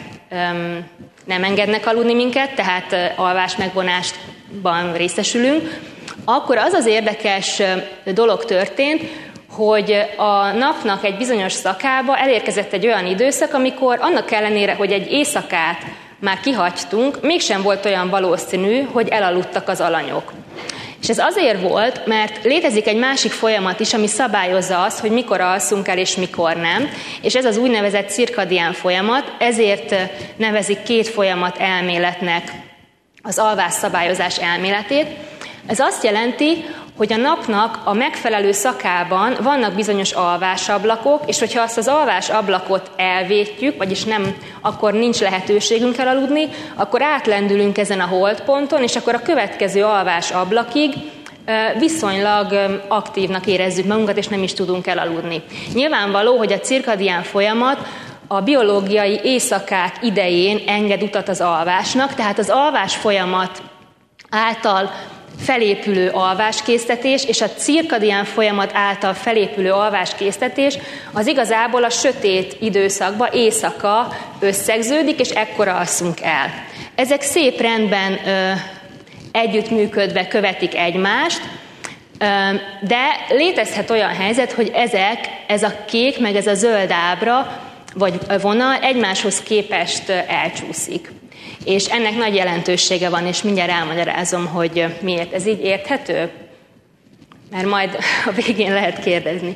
nem engednek aludni minket, tehát alvás megvonásban részesülünk, akkor az az érdekes dolog történt, hogy a napnak egy bizonyos szakába elérkezett egy olyan időszak, amikor annak ellenére, hogy egy éjszakát már kihagytunk, mégsem volt olyan valószínű, hogy elaludtak az alanyok. És ez azért volt, mert létezik egy másik folyamat is, ami szabályozza azt, hogy mikor alszunk el és mikor nem, és ez az úgynevezett cirkadián folyamat, ezért nevezik két folyamat elméletnek az alvás szabályozás elméletét. Ez azt jelenti, hogy a napnak a megfelelő szakában vannak bizonyos alvásablakok, és hogyha azt az alvásablakot elvétjük, vagyis nem, akkor nincs lehetőségünk elaludni, akkor átlendülünk ezen a holdponton, és akkor a következő alvásablakig viszonylag aktívnak érezzük magunkat, és nem is tudunk elaludni. Nyilvánvaló, hogy a cirkadián folyamat a biológiai éjszakák idején enged utat az alvásnak, tehát az alvás folyamat által felépülő alváskésztetés és a cirkadián folyamat által felépülő alváskésztetés az igazából a sötét időszakban éjszaka összegződik, és ekkor alszunk el. Ezek szép rendben ö, együttműködve követik egymást, ö, de létezhet olyan helyzet, hogy ezek, ez a kék meg ez a zöld ábra vagy vonal egymáshoz képest elcsúszik. És ennek nagy jelentősége van, és mindjárt elmagyarázom, hogy miért. Ez így érthető? Mert majd a végén lehet kérdezni.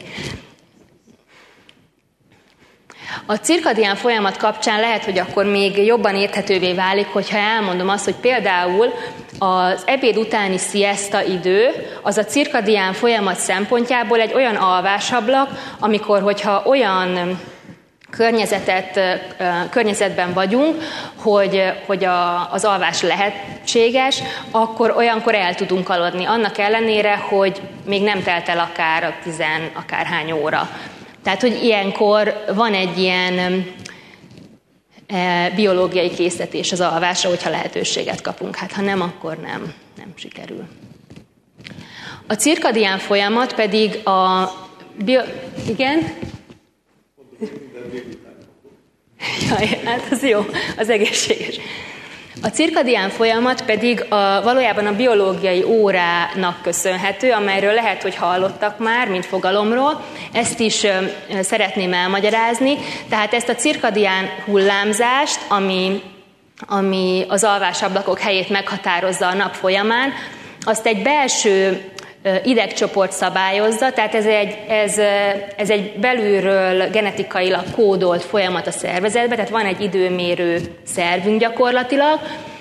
A cirkadián folyamat kapcsán lehet, hogy akkor még jobban érthetővé válik, hogyha elmondom azt, hogy például az ebéd utáni sziesta idő, az a cirkadián folyamat szempontjából egy olyan alvásablak, amikor, hogyha olyan környezetet, környezetben vagyunk, hogy, hogy a, az alvás lehetséges, akkor olyankor el tudunk aludni. Annak ellenére, hogy még nem telt el akár a tizen, akárhány óra. Tehát, hogy ilyenkor van egy ilyen e, biológiai késztetés az alvásra, hogyha lehetőséget kapunk. Hát ha nem, akkor nem, nem sikerül. A cirkadián folyamat pedig a... Bio... Igen? Jaj, hát az jó, az egészséges. A cirkadián folyamat pedig a, valójában a biológiai órának köszönhető, amelyről lehet, hogy hallottak már, mint fogalomról. Ezt is ö, szeretném elmagyarázni. Tehát ezt a cirkadián hullámzást, ami, ami az alvásablakok helyét meghatározza a nap folyamán, azt egy belső idegcsoport szabályozza, tehát ez egy, ez, ez egy belülről genetikailag kódolt folyamat a szervezetben, tehát van egy időmérő szervünk gyakorlatilag,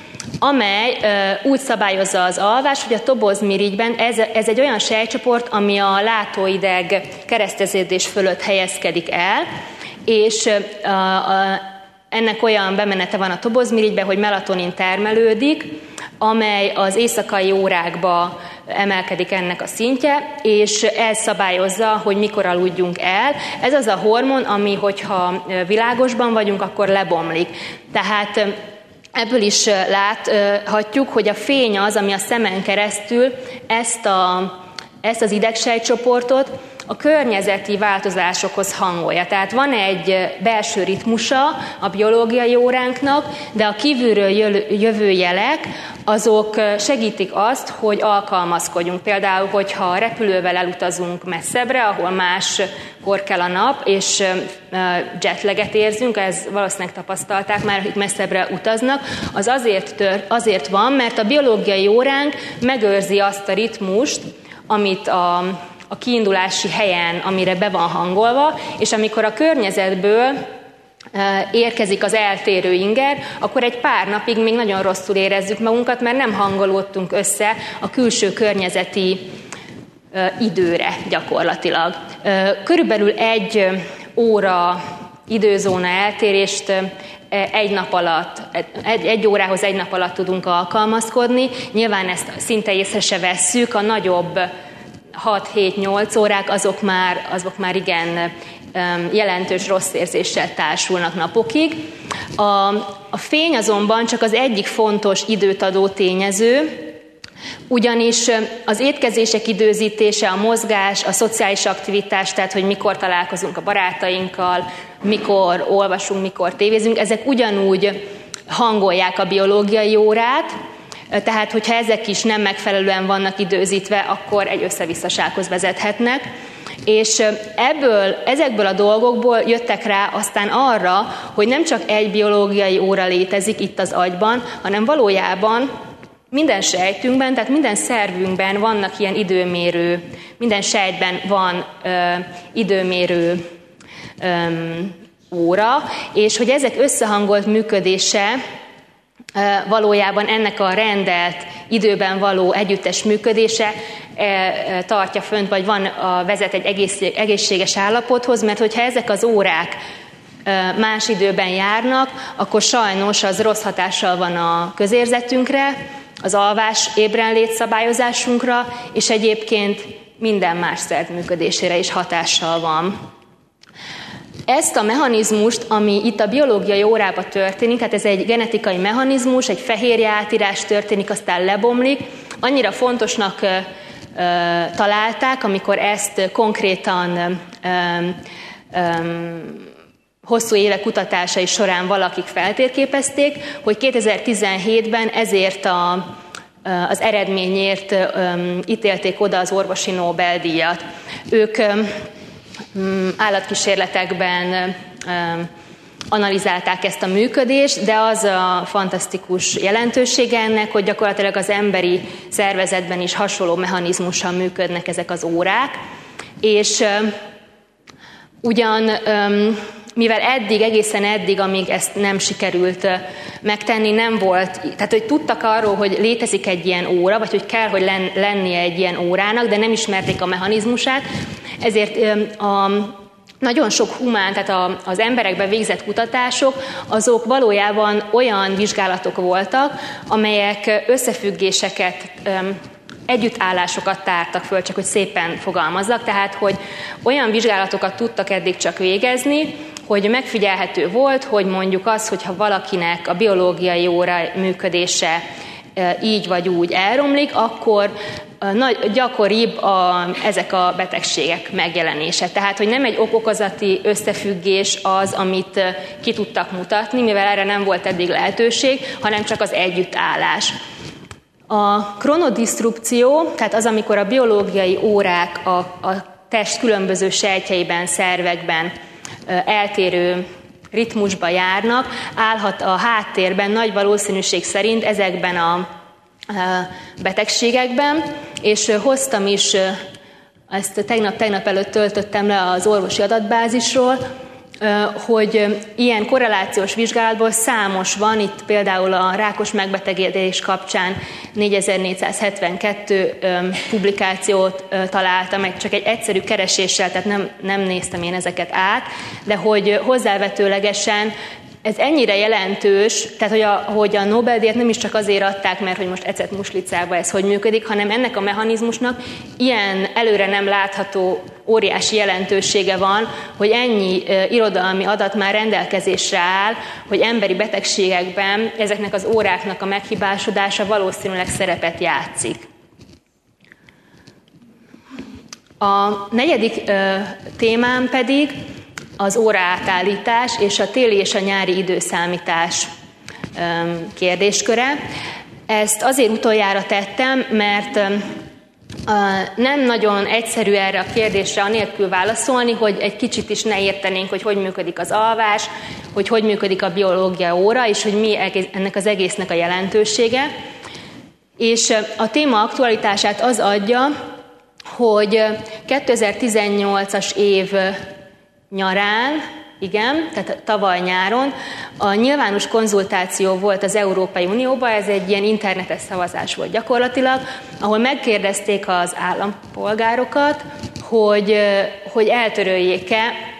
amely úgy szabályozza az alvást, hogy a tobozmirigyben ez, ez egy olyan sejtcsoport, ami a látóideg kereszteződés fölött helyezkedik el, és a, a, ennek olyan bemenete van a tobozmirigybe, hogy melatonin termelődik, amely az éjszakai órákba emelkedik ennek a szintje, és ez szabályozza, hogy mikor aludjunk el. Ez az a hormon, ami, hogyha világosban vagyunk, akkor lebomlik. Tehát ebből is láthatjuk, hogy a fény az, ami a szemen keresztül ezt, a, ezt az idegsejtcsoportot a környezeti változásokhoz hangolja. Tehát van egy belső ritmusa a biológiai óránknak, de a kívülről jövő jelek, azok segítik azt, hogy alkalmazkodjunk. Például, hogyha repülővel elutazunk messzebbre, ahol máskor kell a nap, és jetlaget érzünk, ez valószínűleg tapasztalták már, akik messzebbre utaznak, az azért, tör, azért van, mert a biológiai óránk megőrzi azt a ritmust, amit a a kiindulási helyen, amire be van hangolva, és amikor a környezetből érkezik az eltérő inger, akkor egy pár napig még nagyon rosszul érezzük magunkat, mert nem hangolódtunk össze a külső környezeti időre gyakorlatilag. Körülbelül egy óra, időzóna eltérést egy nap alatt, egy, egy órához egy nap alatt tudunk alkalmazkodni. Nyilván ezt szinte észre se vesszük, a nagyobb hat-hét-nyolc órák azok már, azok már igen jelentős rossz érzéssel társulnak napokig. A, a fény azonban csak az egyik fontos időt adó tényező, ugyanis az étkezések időzítése, a mozgás, a szociális aktivitás, tehát hogy mikor találkozunk a barátainkkal, mikor olvasunk, mikor tévézünk, ezek ugyanúgy hangolják a biológiai órát, tehát hogyha ezek is nem megfelelően vannak időzítve, akkor egy összevisszasághoz vezethetnek. És ebből, ezekből a dolgokból jöttek rá aztán arra, hogy nem csak egy biológiai óra létezik itt az agyban, hanem valójában minden sejtünkben, tehát minden szervünkben vannak ilyen időmérő, minden sejtben van ö, időmérő ö, óra, és hogy ezek összehangolt működése ö, valójában ennek a rendelt időben való együttes működése ö, ö, tartja fönt, vagy van, a, vezet egy egész, egészséges állapothoz, mert hogyha ezek az órák ö, más időben járnak, akkor sajnos az rossz hatással van a közérzetünkre, az alvás ébrenlét szabályozásunkra, és egyébként minden más szerv működésére is hatással van. Ezt a mechanizmust, ami itt a biológiai órában történik, hát ez egy genetikai mechanizmus, egy fehérje átírás történik, aztán lebomlik, annyira fontosnak ö, ö, találták, amikor ezt konkrétan ö, ö, hosszú évek kutatásai során valakik feltérképezték, hogy kétezer-tizenhétben ezért a, az eredményért um, ítélték oda az orvosi Nobel-díjat. Ők um, állatkísérletekben um, analizálták ezt a működést, de az a fantasztikus jelentősége ennek, hogy gyakorlatilag az emberi szervezetben is hasonló mechanizmussal működnek ezek az órák, és um, ugyan um, mivel eddig, egészen eddig, amíg ezt nem sikerült megtenni, nem volt, tehát hogy tudtak arról, hogy létezik egy ilyen óra, vagy hogy kell, hogy lennie egy ilyen órának, de nem ismerték a mechanizmusát, ezért a nagyon sok humán, tehát az emberekben végzett kutatások, azok valójában olyan vizsgálatok voltak, amelyek összefüggéseket, együttállásokat tártak föl, csak hogy szépen fogalmazzak, tehát hogy olyan vizsgálatokat tudtak eddig csak végezni, hogy megfigyelhető volt, hogy mondjuk az, hogyha valakinek a biológiai óra működése így vagy úgy elromlik, akkor gyakoribb a, ezek a betegségek megjelenése. Tehát, hogy nem egy ok-okozati összefüggés az, amit ki tudtak mutatni, mivel erre nem volt eddig lehetőség, hanem csak az együttállás. A kronodisztrupció, tehát az, amikor a biológiai órák a, a test különböző sejtjeiben, szervekben eltérő ritmusba járnak, állhat a háttérben nagy valószínűség szerint ezekben a betegségekben, és hoztam is, ezt tegnap-tegnap előtt töltöttem le az orvosi adatbázisról, hogy ilyen korrelációs vizsgálatból számos van, itt például a rákos megbetegedés kapcsán négyezer-négyszázhetvenkettő publikációt találtam, meg csak egy egyszerű kereséssel, tehát nem, nem néztem én ezeket át, de hogy hozzávetőlegesen ez ennyire jelentős, tehát hogy a, hogy a Nobel-díjat nem is csak azért adták, mert hogy most ecet muslicában ez hogy működik, hanem ennek a mechanizmusnak ilyen előre nem látható óriási jelentősége van, hogy ennyi e, irodalmi adat már rendelkezésre áll, hogy emberi betegségekben ezeknek az óráknak a meghibásodása valószínűleg szerepet játszik. A negyedik e, témám pedig az óraátállítás és a téli és a nyári időszámítás kérdésköre. Ezt azért utoljára tettem, mert nem nagyon egyszerű erre a kérdésre anélkül válaszolni, hogy egy kicsit is ne értenénk, hogy hogy működik az alvás, hogy hogy működik a biológia óra, és hogy mi ennek az egésznek a jelentősége. És a téma aktualitását az adja, hogy kétezer-tizennyolcas év nyarán, igen, tehát tavaly nyáron, a nyilvános konzultáció volt az Európai Unióban, ez egy ilyen internetes szavazás volt gyakorlatilag, ahol megkérdezték az állampolgárokat, hogy, hogy eltöröljék-e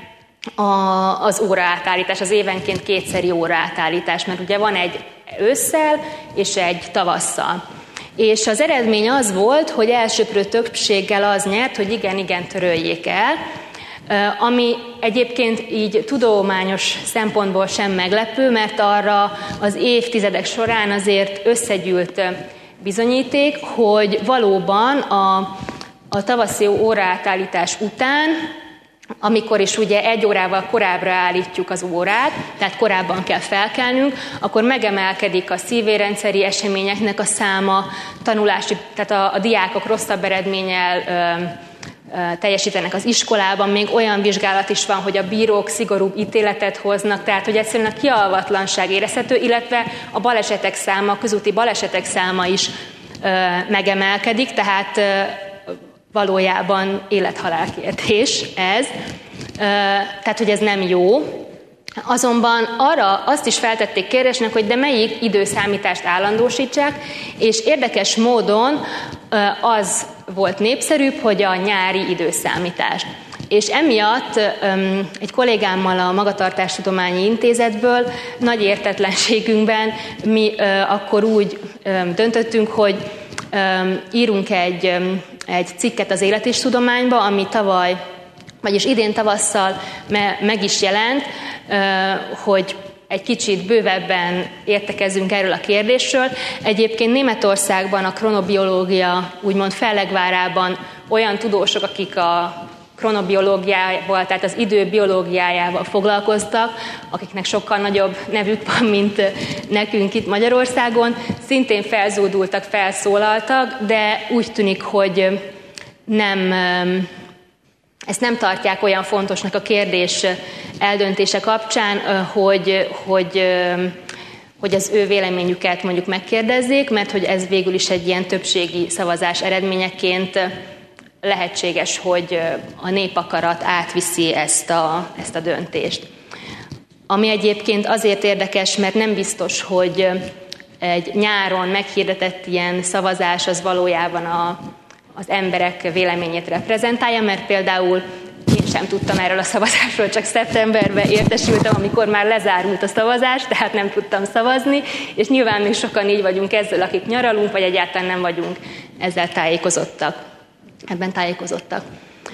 a, az óraátállítás, az évenként kétszeri óraátállítás, mert ugye van egy ősszel és egy tavasszal. És az eredmény az volt, hogy elsöprő többséggel az nyert, hogy igen, igen, töröljék el, ami egyébként így tudományos szempontból sem meglepő, mert arra az évtizedek során azért összegyűlt bizonyíték, hogy valóban a, a tavaszi óraátállítás után, amikor is ugye egy órával korábbra állítjuk az órát, tehát korábban kell felkelnünk, akkor megemelkedik a szívérendszeri eseményeknek a száma, tanulási, tehát a, a diákok rosszabb eredménnyel ö, ö, teljesítenek az iskolában, még olyan vizsgálat is van, hogy a bírók szigorúbb ítéletet hoznak, tehát hogy egyszerűen a kialvatlanság érezhető, illetve a balesetek száma, a közúti balesetek száma is ö, megemelkedik, tehát ö, valójában élethalál kérdés ez, tehát hogy ez nem jó. Azonban arra azt is feltették kérdésnek, hogy de melyik időszámítást állandósítsák, és érdekes módon az volt népszerűbb, hogy a nyári időszámítást. És emiatt egy kollégámmal a Magatartástudományi Intézetből nagy értetlenségünkben mi akkor úgy döntöttünk, hogy írunk egy, egy cikket az Élet és Tudományba, ami tavaly, vagyis idén tavasszal meg is jelent, hogy egy kicsit bővebben értekezzünk erről a kérdésről. Egyébként Németországban a kronobiológia úgymond fellegvárában olyan tudósok, akik a kronobiológiával, tehát az idő biológiájával foglalkoztak, akiknek sokkal nagyobb nevük van, mint nekünk itt Magyarországon, szintén felzúdultak, felszólaltak, de úgy tűnik, hogy nem, ezt nem tartják olyan fontosnak a kérdés eldöntése kapcsán, hogy, hogy, hogy az ő véleményüket mondjuk megkérdezzék, mert hogy ez végül is egy ilyen többségi szavazás eredményeként lehetséges, hogy a népakarat átviszi ezt a, ezt a döntést. Ami egyébként azért érdekes, mert nem biztos, hogy egy nyáron meghirdetett ilyen szavazás az valójában a, az emberek véleményét reprezentálja, mert például én sem tudtam erről a szavazásról, csak szeptemberben értesültem, amikor már lezárult a szavazás, tehát nem tudtam szavazni, és nyilván még sokan így vagyunk ezzel, akik nyaralunk, vagy egyáltalán nem vagyunk ezzel tájékozottak. Ebben tájékozottak.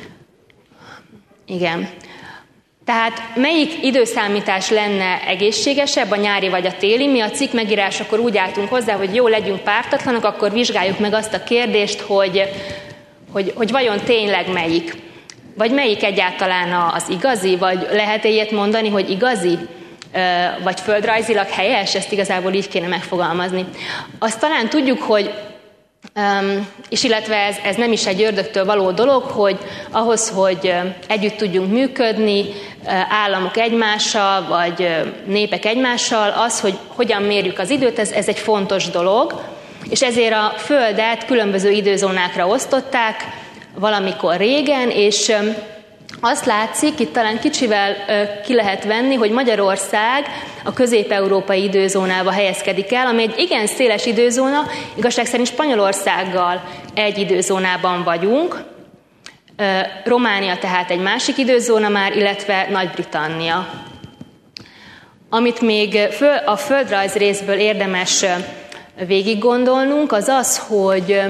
Igen. Tehát melyik időszámítás lenne egészségesebb, a nyári vagy a téli? Mi a cikk megírásakor úgy álltunk hozzá, hogy jó, legyünk pártatlanok, akkor vizsgáljuk meg azt a kérdést, hogy, hogy, hogy vajon tényleg melyik. Vagy melyik egyáltalán az igazi, vagy lehet ilyet mondani, hogy igazi, vagy földrajzilag helyes, ezt igazából így kéne megfogalmazni. Azt talán tudjuk, hogy Um, és illetve ez, ez nem is egy ördögtől való dolog, hogy ahhoz, hogy együtt tudjunk működni, államok egymással, vagy népek egymással, az, hogy hogyan mérjük az időt, ez, ez egy fontos dolog, és ezért a Földet különböző időzónákra osztották valamikor régen, és azt látszik, itt talán kicsivel ki lehet venni, hogy Magyarország a közép-európai időzónába helyezkedik el, ami egy igen széles időzóna, igazság szerint Spanyolországgal egy időzónában vagyunk, Románia tehát egy másik időzóna már, illetve Nagy-Britannia. Amit még a földrajz részből érdemes végig gondolnunk, az az, hogy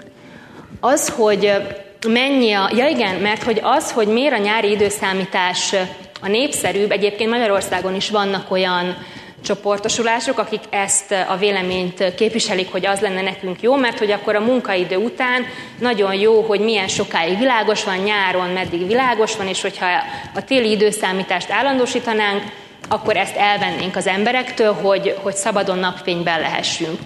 az, hogy mennyi a... Ja igen, mert hogy az, hogy miért a nyári időszámítás a népszerűbb, egyébként Magyarországon is vannak olyan csoportosulások, akik ezt a véleményt képviselik, hogy az lenne nekünk jó, mert hogy akkor a munkaidő után nagyon jó, hogy milyen sokáig világos van, nyáron meddig világos van, és hogyha a téli időszámítást állandósítanánk, akkor ezt elvennénk az emberektől, hogy, hogy szabadon napfényben lehessünk.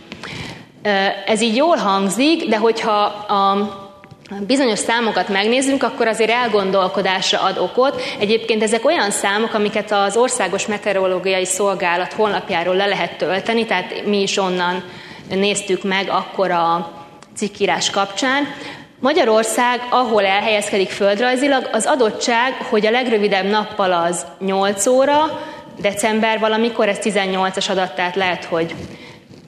Ez így jól hangzik, de hogyha a bizonyos számokat megnézzünk, akkor azért elgondolkodásra ad okot. Egyébként ezek olyan számok, amiket az Országos Meteorológiai Szolgálat honlapjáról le lehet tölteni, tehát mi is onnan néztük meg akkor a cikkírás kapcsán. Magyarország, ahol elhelyezkedik földrajzilag, az adottság, hogy a legrövidebb nappal az nyolc óra, december valamikor, ez tizennyolcas adat, tehát lehet, hogy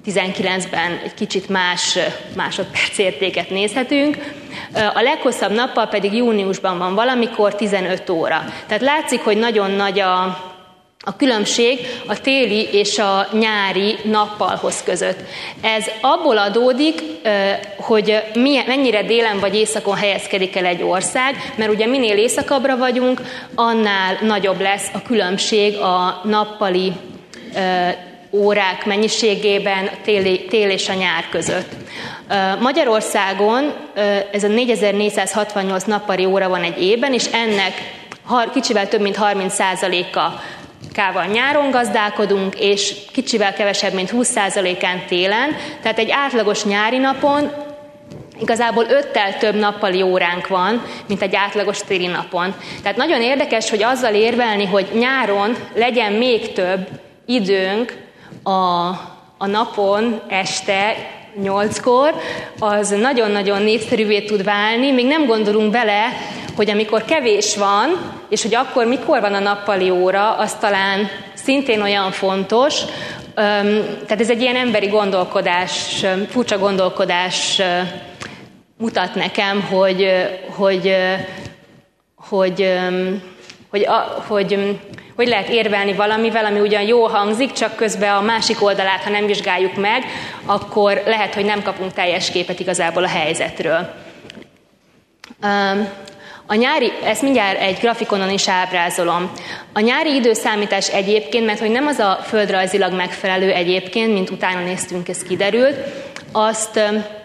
tizenkilencben egy kicsit más másodpercértéket nézhetünk, a leghosszabb nappal pedig júniusban van valamikor tizenöt óra. Tehát látszik, hogy nagyon nagy a, a különbség a téli és a nyári nappalhoz között. Ez abból adódik, hogy milyen, mennyire délen vagy északon helyezkedik el egy ország, mert ugye minél északabbra vagyunk, annál nagyobb lesz a különbség a nappali órák mennyiségében a tél, tél és a nyár között. Magyarországon ez a négyezer-négyszázhatvannyolc nappali óra van egy évben, és ennek kicsivel több mint harminc százalékával nyáron gazdálkodunk, és kicsivel kevesebb, mint húsz százalékán télen. Tehát egy átlagos nyári napon igazából öttel több nappali óránk van, mint egy átlagos téli napon. Tehát nagyon érdekes, hogy azzal érvelni, hogy nyáron legyen még több időnk a, a napon este nyolckor, az nagyon-nagyon népszerűvé tud válni. Még nem gondolunk bele, hogy amikor kevés van, és hogy akkor mikor van a nappali óra, az talán szintén olyan fontos. Tehát ez egy ilyen emberi gondolkodás, furcsa gondolkodás mutat nekem, hogy, hogy, hogy, hogy, hogy hogy lehet érvelni valamivel, ami ugyan jól hangzik, csak közben a másik oldalát, ha nem vizsgáljuk meg, akkor lehet, hogy nem kapunk teljes képet igazából a helyzetről. A nyári, ezt mindjárt egy grafikonon is ábrázolom. A nyári időszámítás egyébként, mert hogy nem az a földrajzilag megfelelő egyébként, mint utána néztünk, ez kiderült, azt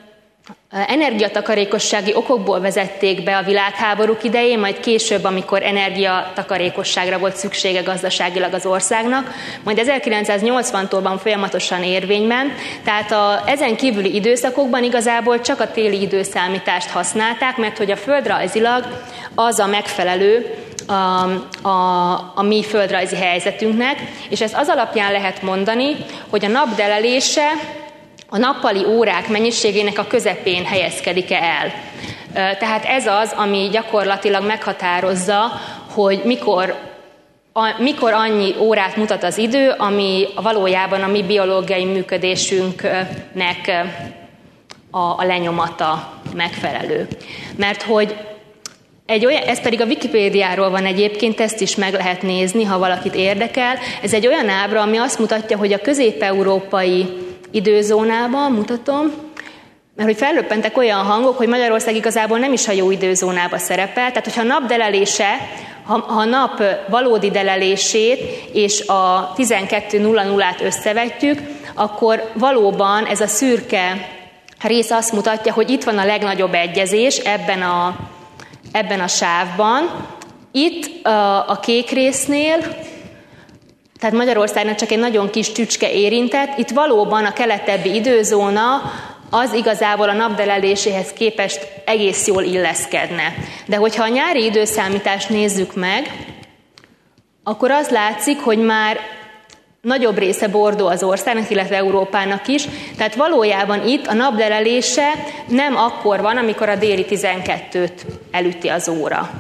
energiatakarékossági okokból vezették be a világháborúk idején, majd később, amikor energiatakarékosságra volt szüksége gazdaságilag az országnak, majd ezerkilencszáznyolcvantól van folyamatosan érvényben, tehát a, ezen kívüli időszakokban igazából csak a téli időszámítást használták, mert hogy a földrajzilag az a megfelelő a, a, a mi földrajzi helyzetünknek, és ezt az alapján lehet mondani, hogy a nap delelése a nappali órák mennyiségének a közepén helyezkedik el. Tehát ez az, ami gyakorlatilag meghatározza, hogy mikor, a, mikor annyi órát mutat az idő, ami valójában a mi biológiai működésünknek a, a lenyomata megfelelő. Mert hogy egy olyan, ez pedig a Wikipédiáról van egyébként, ezt is meg lehet nézni, ha valakit érdekel. Ez egy olyan ábra, ami azt mutatja, hogy a közép-európai időzónában, mutatom, mert hogy fellöppentek olyan hangok, hogy Magyarország igazából nem is a jó időzónába szerepel, tehát hogyha a nap delelése, ha, ha a nap valódi delelését és a tizenkettő nulla nullát összevetjük, akkor valóban ez a szürke rész azt mutatja, hogy itt van a legnagyobb egyezés ebben a, ebben a sávban. Itt a, a kék résznél, tehát Magyarországnak csak egy nagyon kis csücske érintett, itt valóban a keletebbi időzóna az igazából a napdeleléséhez képest egész jól illeszkedne. De hogyha a nyári időszámítást nézzük meg, akkor az látszik, hogy már nagyobb része Bordeaux az országnak, illetve Európának is, tehát valójában itt a napdelelése nem akkor van, amikor a déli tizenkettőt elüti az óra.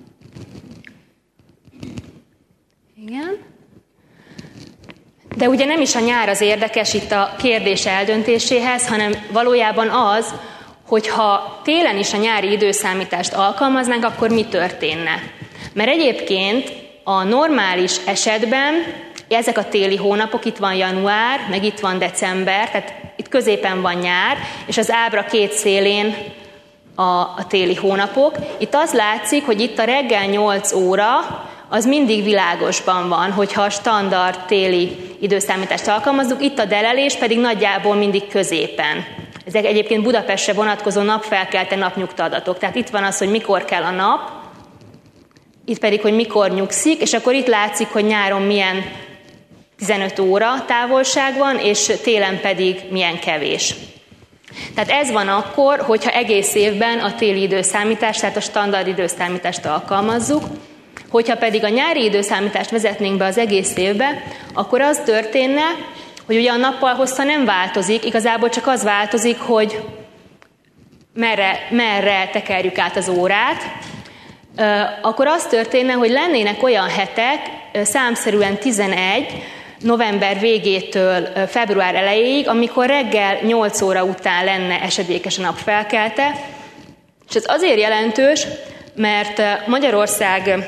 Igen. De ugye nem is a nyár az érdekes itt a kérdés eldöntéséhez, hanem valójában az, hogyha télen is a nyári időszámítást alkalmaznánk, akkor mi történne? Mert egyébként a normális esetben ezek a téli hónapok, itt van január, meg itt van december, tehát itt középen van nyár, és az ábra két szélén a, a téli hónapok. Itt az látszik, hogy itt a reggel nyolc óra, az mindig világosban van, hogyha a standard téli időszámítást alkalmazzuk, itt a delelés pedig nagyjából mindig középen. Ezek egyébként Budapestre vonatkozó napfelkelte napnyugta adatok. Tehát itt van az, hogy mikor kell a nap, itt pedig, hogy mikor nyugszik, és akkor itt látszik, hogy nyáron milyen tizenöt óra távolság van, és télen pedig milyen kevés. Tehát ez van akkor, hogyha egész évben a téli időszámítást, tehát a standard időszámítást alkalmazzuk. Hogyha pedig a nyári időszámítást vezetnénk be az egész évbe, akkor az történne, hogy ugye a nappal hossza nem változik, igazából csak az változik, hogy merre, merre tekerjük át az órát, akkor az történne, hogy lennének olyan hetek, számszerűen tizenegy, november végétől február elejéig, amikor reggel nyolc óra után lenne esedékes a nap felkelte, és ez azért jelentős, mert Magyarország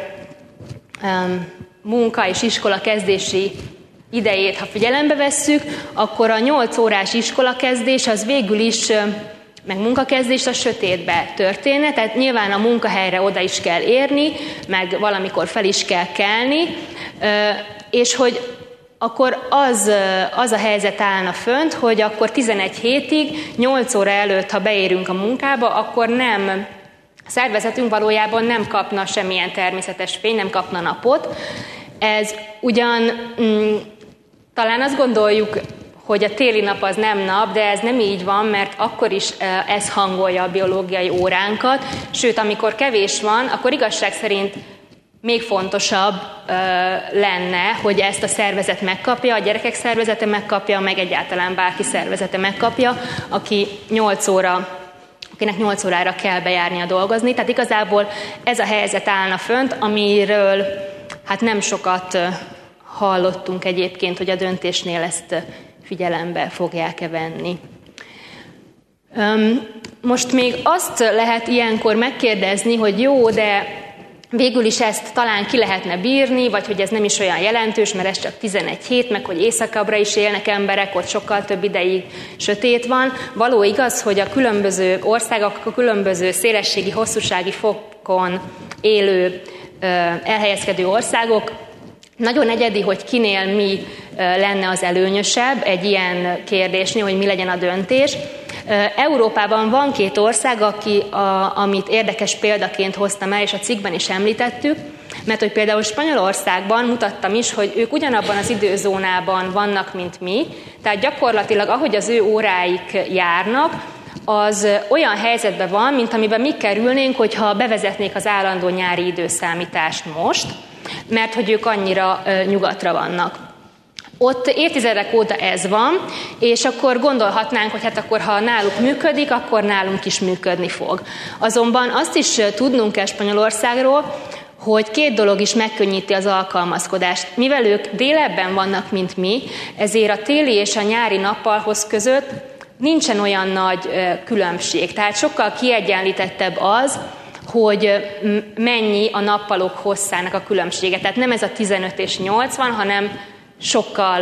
munka és iskola kezdési idejét, ha figyelembe vesszük, akkor a nyolc órás iskolakezdés az végül is, meg munkakezdés a sötétbe történne, tehát nyilván a munkahelyre oda is kell érni, meg valamikor fel is kell kelni, és hogy akkor az, az a helyzet állna fönt, hogy akkor tizenegy hétig, nyolc óra előtt, ha beérünk a munkába, akkor nem, a szervezetünk valójában nem kapna semmilyen természetes fény, nem kapna napot. Ez ugyan mm, talán azt gondoljuk, hogy a téli nap az nem nap, de ez nem így van, mert akkor is ez hangolja a biológiai óránkat, sőt, amikor kevés van, akkor igazság szerint még fontosabb ö, lenne, hogy ezt a szervezet megkapja, a gyerekek szervezete megkapja, meg egyáltalán bárki szervezete megkapja, aki nyolc óra, akinek nyolc órára kell bejárnia dolgozni. Tehát igazából ez a helyzet állna fönt, amiről hát nem sokat hallottunk egyébként, hogy a döntésnél ezt figyelembe fogják-e venni. Most még azt lehet ilyenkor megkérdezni, hogy jó, de végül is ezt talán ki lehetne bírni, vagy hogy ez nem is olyan jelentős, mert ez csak tizenegy hét, meg hogy éjszakabbra is élnek emberek, ott sokkal több ideig sötét van. Való igaz, hogy a különböző országok, a különböző szélességi, hosszúsági fokon élő, elhelyezkedő országok, nagyon egyedi, hogy kinél mi lenne az előnyösebb egy ilyen kérdésnél, hogy mi legyen a döntés. Európában van két ország, aki, a, amit érdekes példaként hoztam el, és a cikkben is említettük, mert hogy például Spanyolországban mutattam is, hogy ők ugyanabban az időzónában vannak, mint mi, tehát gyakorlatilag ahogy az ő óráik járnak, az olyan helyzetben van, mint amiben mi kerülnénk, hogyha bevezetnék az állandó nyári időszámítást most, mert hogy ők annyira nyugatra vannak. Ott évtizedek óta ez van, és akkor gondolhatnánk, hogy hát akkor ha náluk működik, akkor nálunk is működni fog. Azonban azt is tudnunk kell Spanyolországról, hogy két dolog is megkönnyíti az alkalmazkodást. Mivel ők délebben vannak, mint mi, ezért a téli és a nyári nappalhoz között nincsen olyan nagy különbség. Tehát sokkal kiegyenlítettebb az, hogy mennyi a nappalok hosszának a különbsége. Tehát nem ez a tizenöt és nyolcvan, hanem sokkal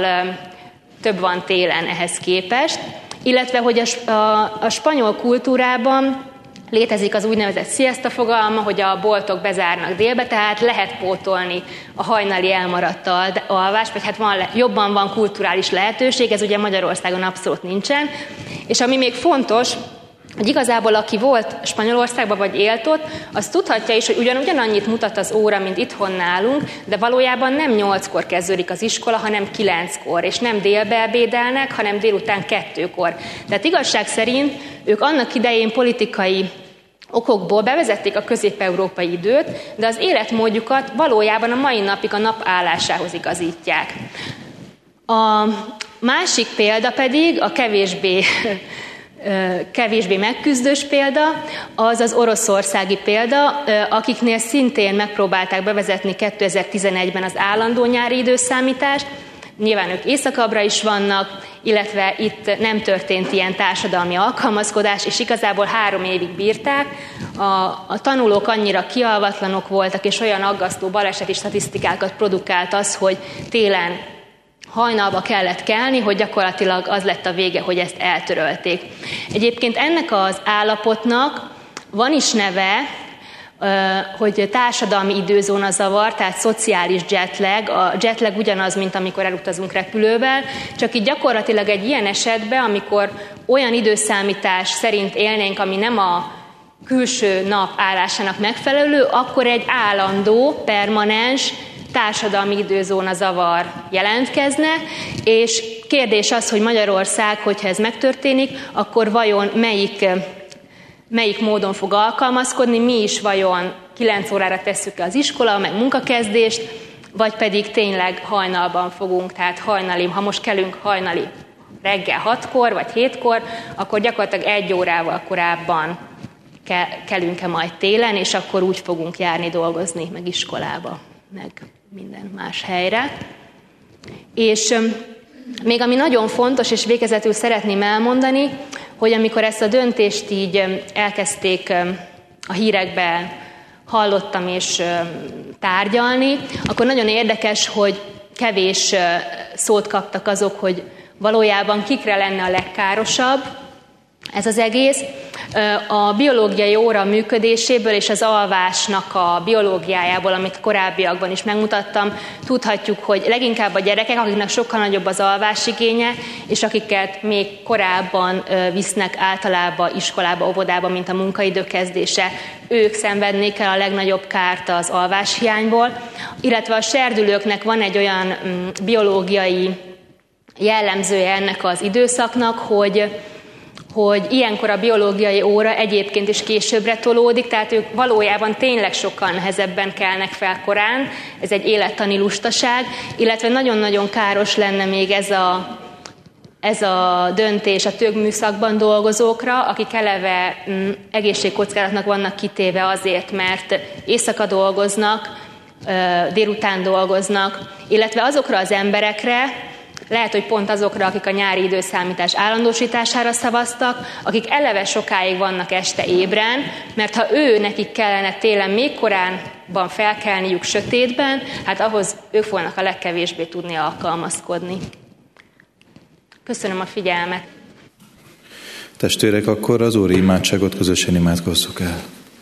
több van télen ehhez képest. Illetve, hogy a, a, a spanyol kultúrában létezik az úgynevezett siesta fogalma, hogy a boltok bezárnak délbe, tehát lehet pótolni a hajnali elmaradt alvást, vagy hát van, jobban van kulturális lehetőség, ez ugye Magyarországon abszolút nincsen. És ami még fontos, hogy igazából aki volt Spanyolországban vagy élt ott, az tudhatja is, hogy ugyan ugyanannyit mutat az óra, mint itthon nálunk, de valójában nem nyolckor kezdődik az iskola, hanem kilenckor, és nem délbe ebédelnek, hanem délután kettőkor. Tehát igazság szerint ők annak idején politikai okokból bevezették a közép-európai időt, de az életmódjukat valójában a mai napig a nap állásához igazítják. A másik példa pedig a kevésbé kevésbé megküzdős példa, az az oroszországi példa, akiknél szintén megpróbálták bevezetni kétezer-tizenegyben az állandó nyári időszámítást. Nyilván ők északabbra is vannak, illetve itt nem történt ilyen társadalmi alkalmazkodás, és igazából három évig bírták. A, a tanulók annyira kialvatlanok voltak, és olyan aggasztó baleseti statisztikákat produkált az, hogy télen hajnalba kellett kelni, hogy gyakorlatilag az lett a vége, hogy ezt eltörölték. Egyébként ennek az állapotnak van is neve, hogy társadalmi időzónazavar, tehát szociális jetlag. A jetlag ugyanaz, mint amikor elutazunk repülővel, csak így gyakorlatilag egy ilyen esetben, amikor olyan időszámítás szerint élnénk, ami nem a külső nap állásának megfelelő, akkor egy állandó, permanens társadalmi időzóna zavar jelentkezne, és kérdés az, hogy Magyarország, hogyha ez megtörténik, akkor vajon melyik, melyik módon fog alkalmazkodni, mi is vajon kilenc órára tesszük az iskola, meg munkakezdést, vagy pedig tényleg hajnalban fogunk, tehát hajnali, ha most kelünk hajnali reggel hatkor, vagy hétkor, akkor gyakorlatilag egy órával korábban kelünk-e majd télen, és akkor úgy fogunk járni, dolgozni, meg iskolába, meg minden más helyre. És még ami nagyon fontos, és végezetül szeretném elmondani, hogy amikor ezt a döntést így elkezdték a hírekbe, hallottam és tárgyalni, akkor nagyon érdekes, hogy kevés szót kaptak azok, hogy valójában kikre lenne a legkárosabb ez az egész. A biológiai óra működéséből és az alvásnak a biológiájából, amit korábbiakban is megmutattam, tudhatjuk, hogy leginkább a gyerekek, akiknek sokkal nagyobb az alvásigénye, és akiket még korábban visznek általában iskolába, óvodába, mint a munkaidő kezdése, ők szenvednék el a legnagyobb kárt az alváshiányból, illetve a serdülőknek van egy olyan biológiai jellemzője ennek az időszaknak, hogy hogy ilyenkor a biológiai óra egyébként is későbbre tolódik, tehát ők valójában tényleg sokkal nehezebben kelnek fel korán, ez egy élettani lustaság, illetve nagyon-nagyon káros lenne még ez a, ez a döntés a többműszakban dolgozókra, akik eleve m, egészségkockázatnak vannak kitéve azért, mert éjszaka dolgoznak, délután dolgoznak, illetve azokra az emberekre, lehet, hogy pont azokra, akik a nyári időszámítás állandósítására szavaztak, akik eleve sokáig vannak este ébren, mert ha ő nekik kellene télen még koránban felkelniük sötétben, hát ahhoz ők fognak a legkevésbé tudni alkalmazkodni. Köszönöm a figyelmet. Testvérek, akkor az Úri imádságot közösen imádkozzuk el.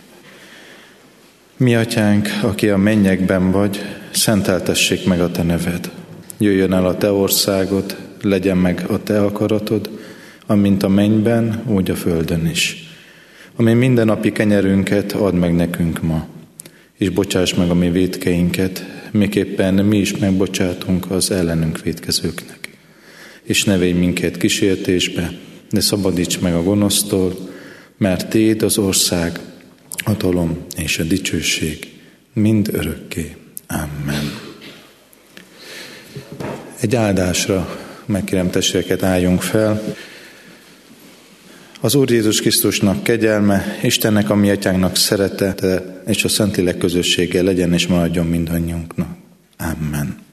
Mi atyánk, aki a mennyekben vagy, szenteltessék meg a te neved. Jöjjön el a te országod, legyen meg a te akaratod, amint a mennyben, úgy a földön is. Ami mindennapi kenyerünket add meg nekünk ma, és bocsáss meg a mi vétkeinket, miképpen mi is megbocsátunk az ellenünk vétkezőknek. És ne védj minket kísértésbe, de szabadíts meg a gonosztól, mert téd az ország, a hatalom és a dicsőség mind örökké. Amen. Egy áldásra megkérem testvéreket, álljunk fel. Az Úr Jézus Krisztusnak kegyelme, Istennek, a mi atyánknak szeretete és a Szentlélek közössége legyen és maradjon mindannyiunknak. Amen.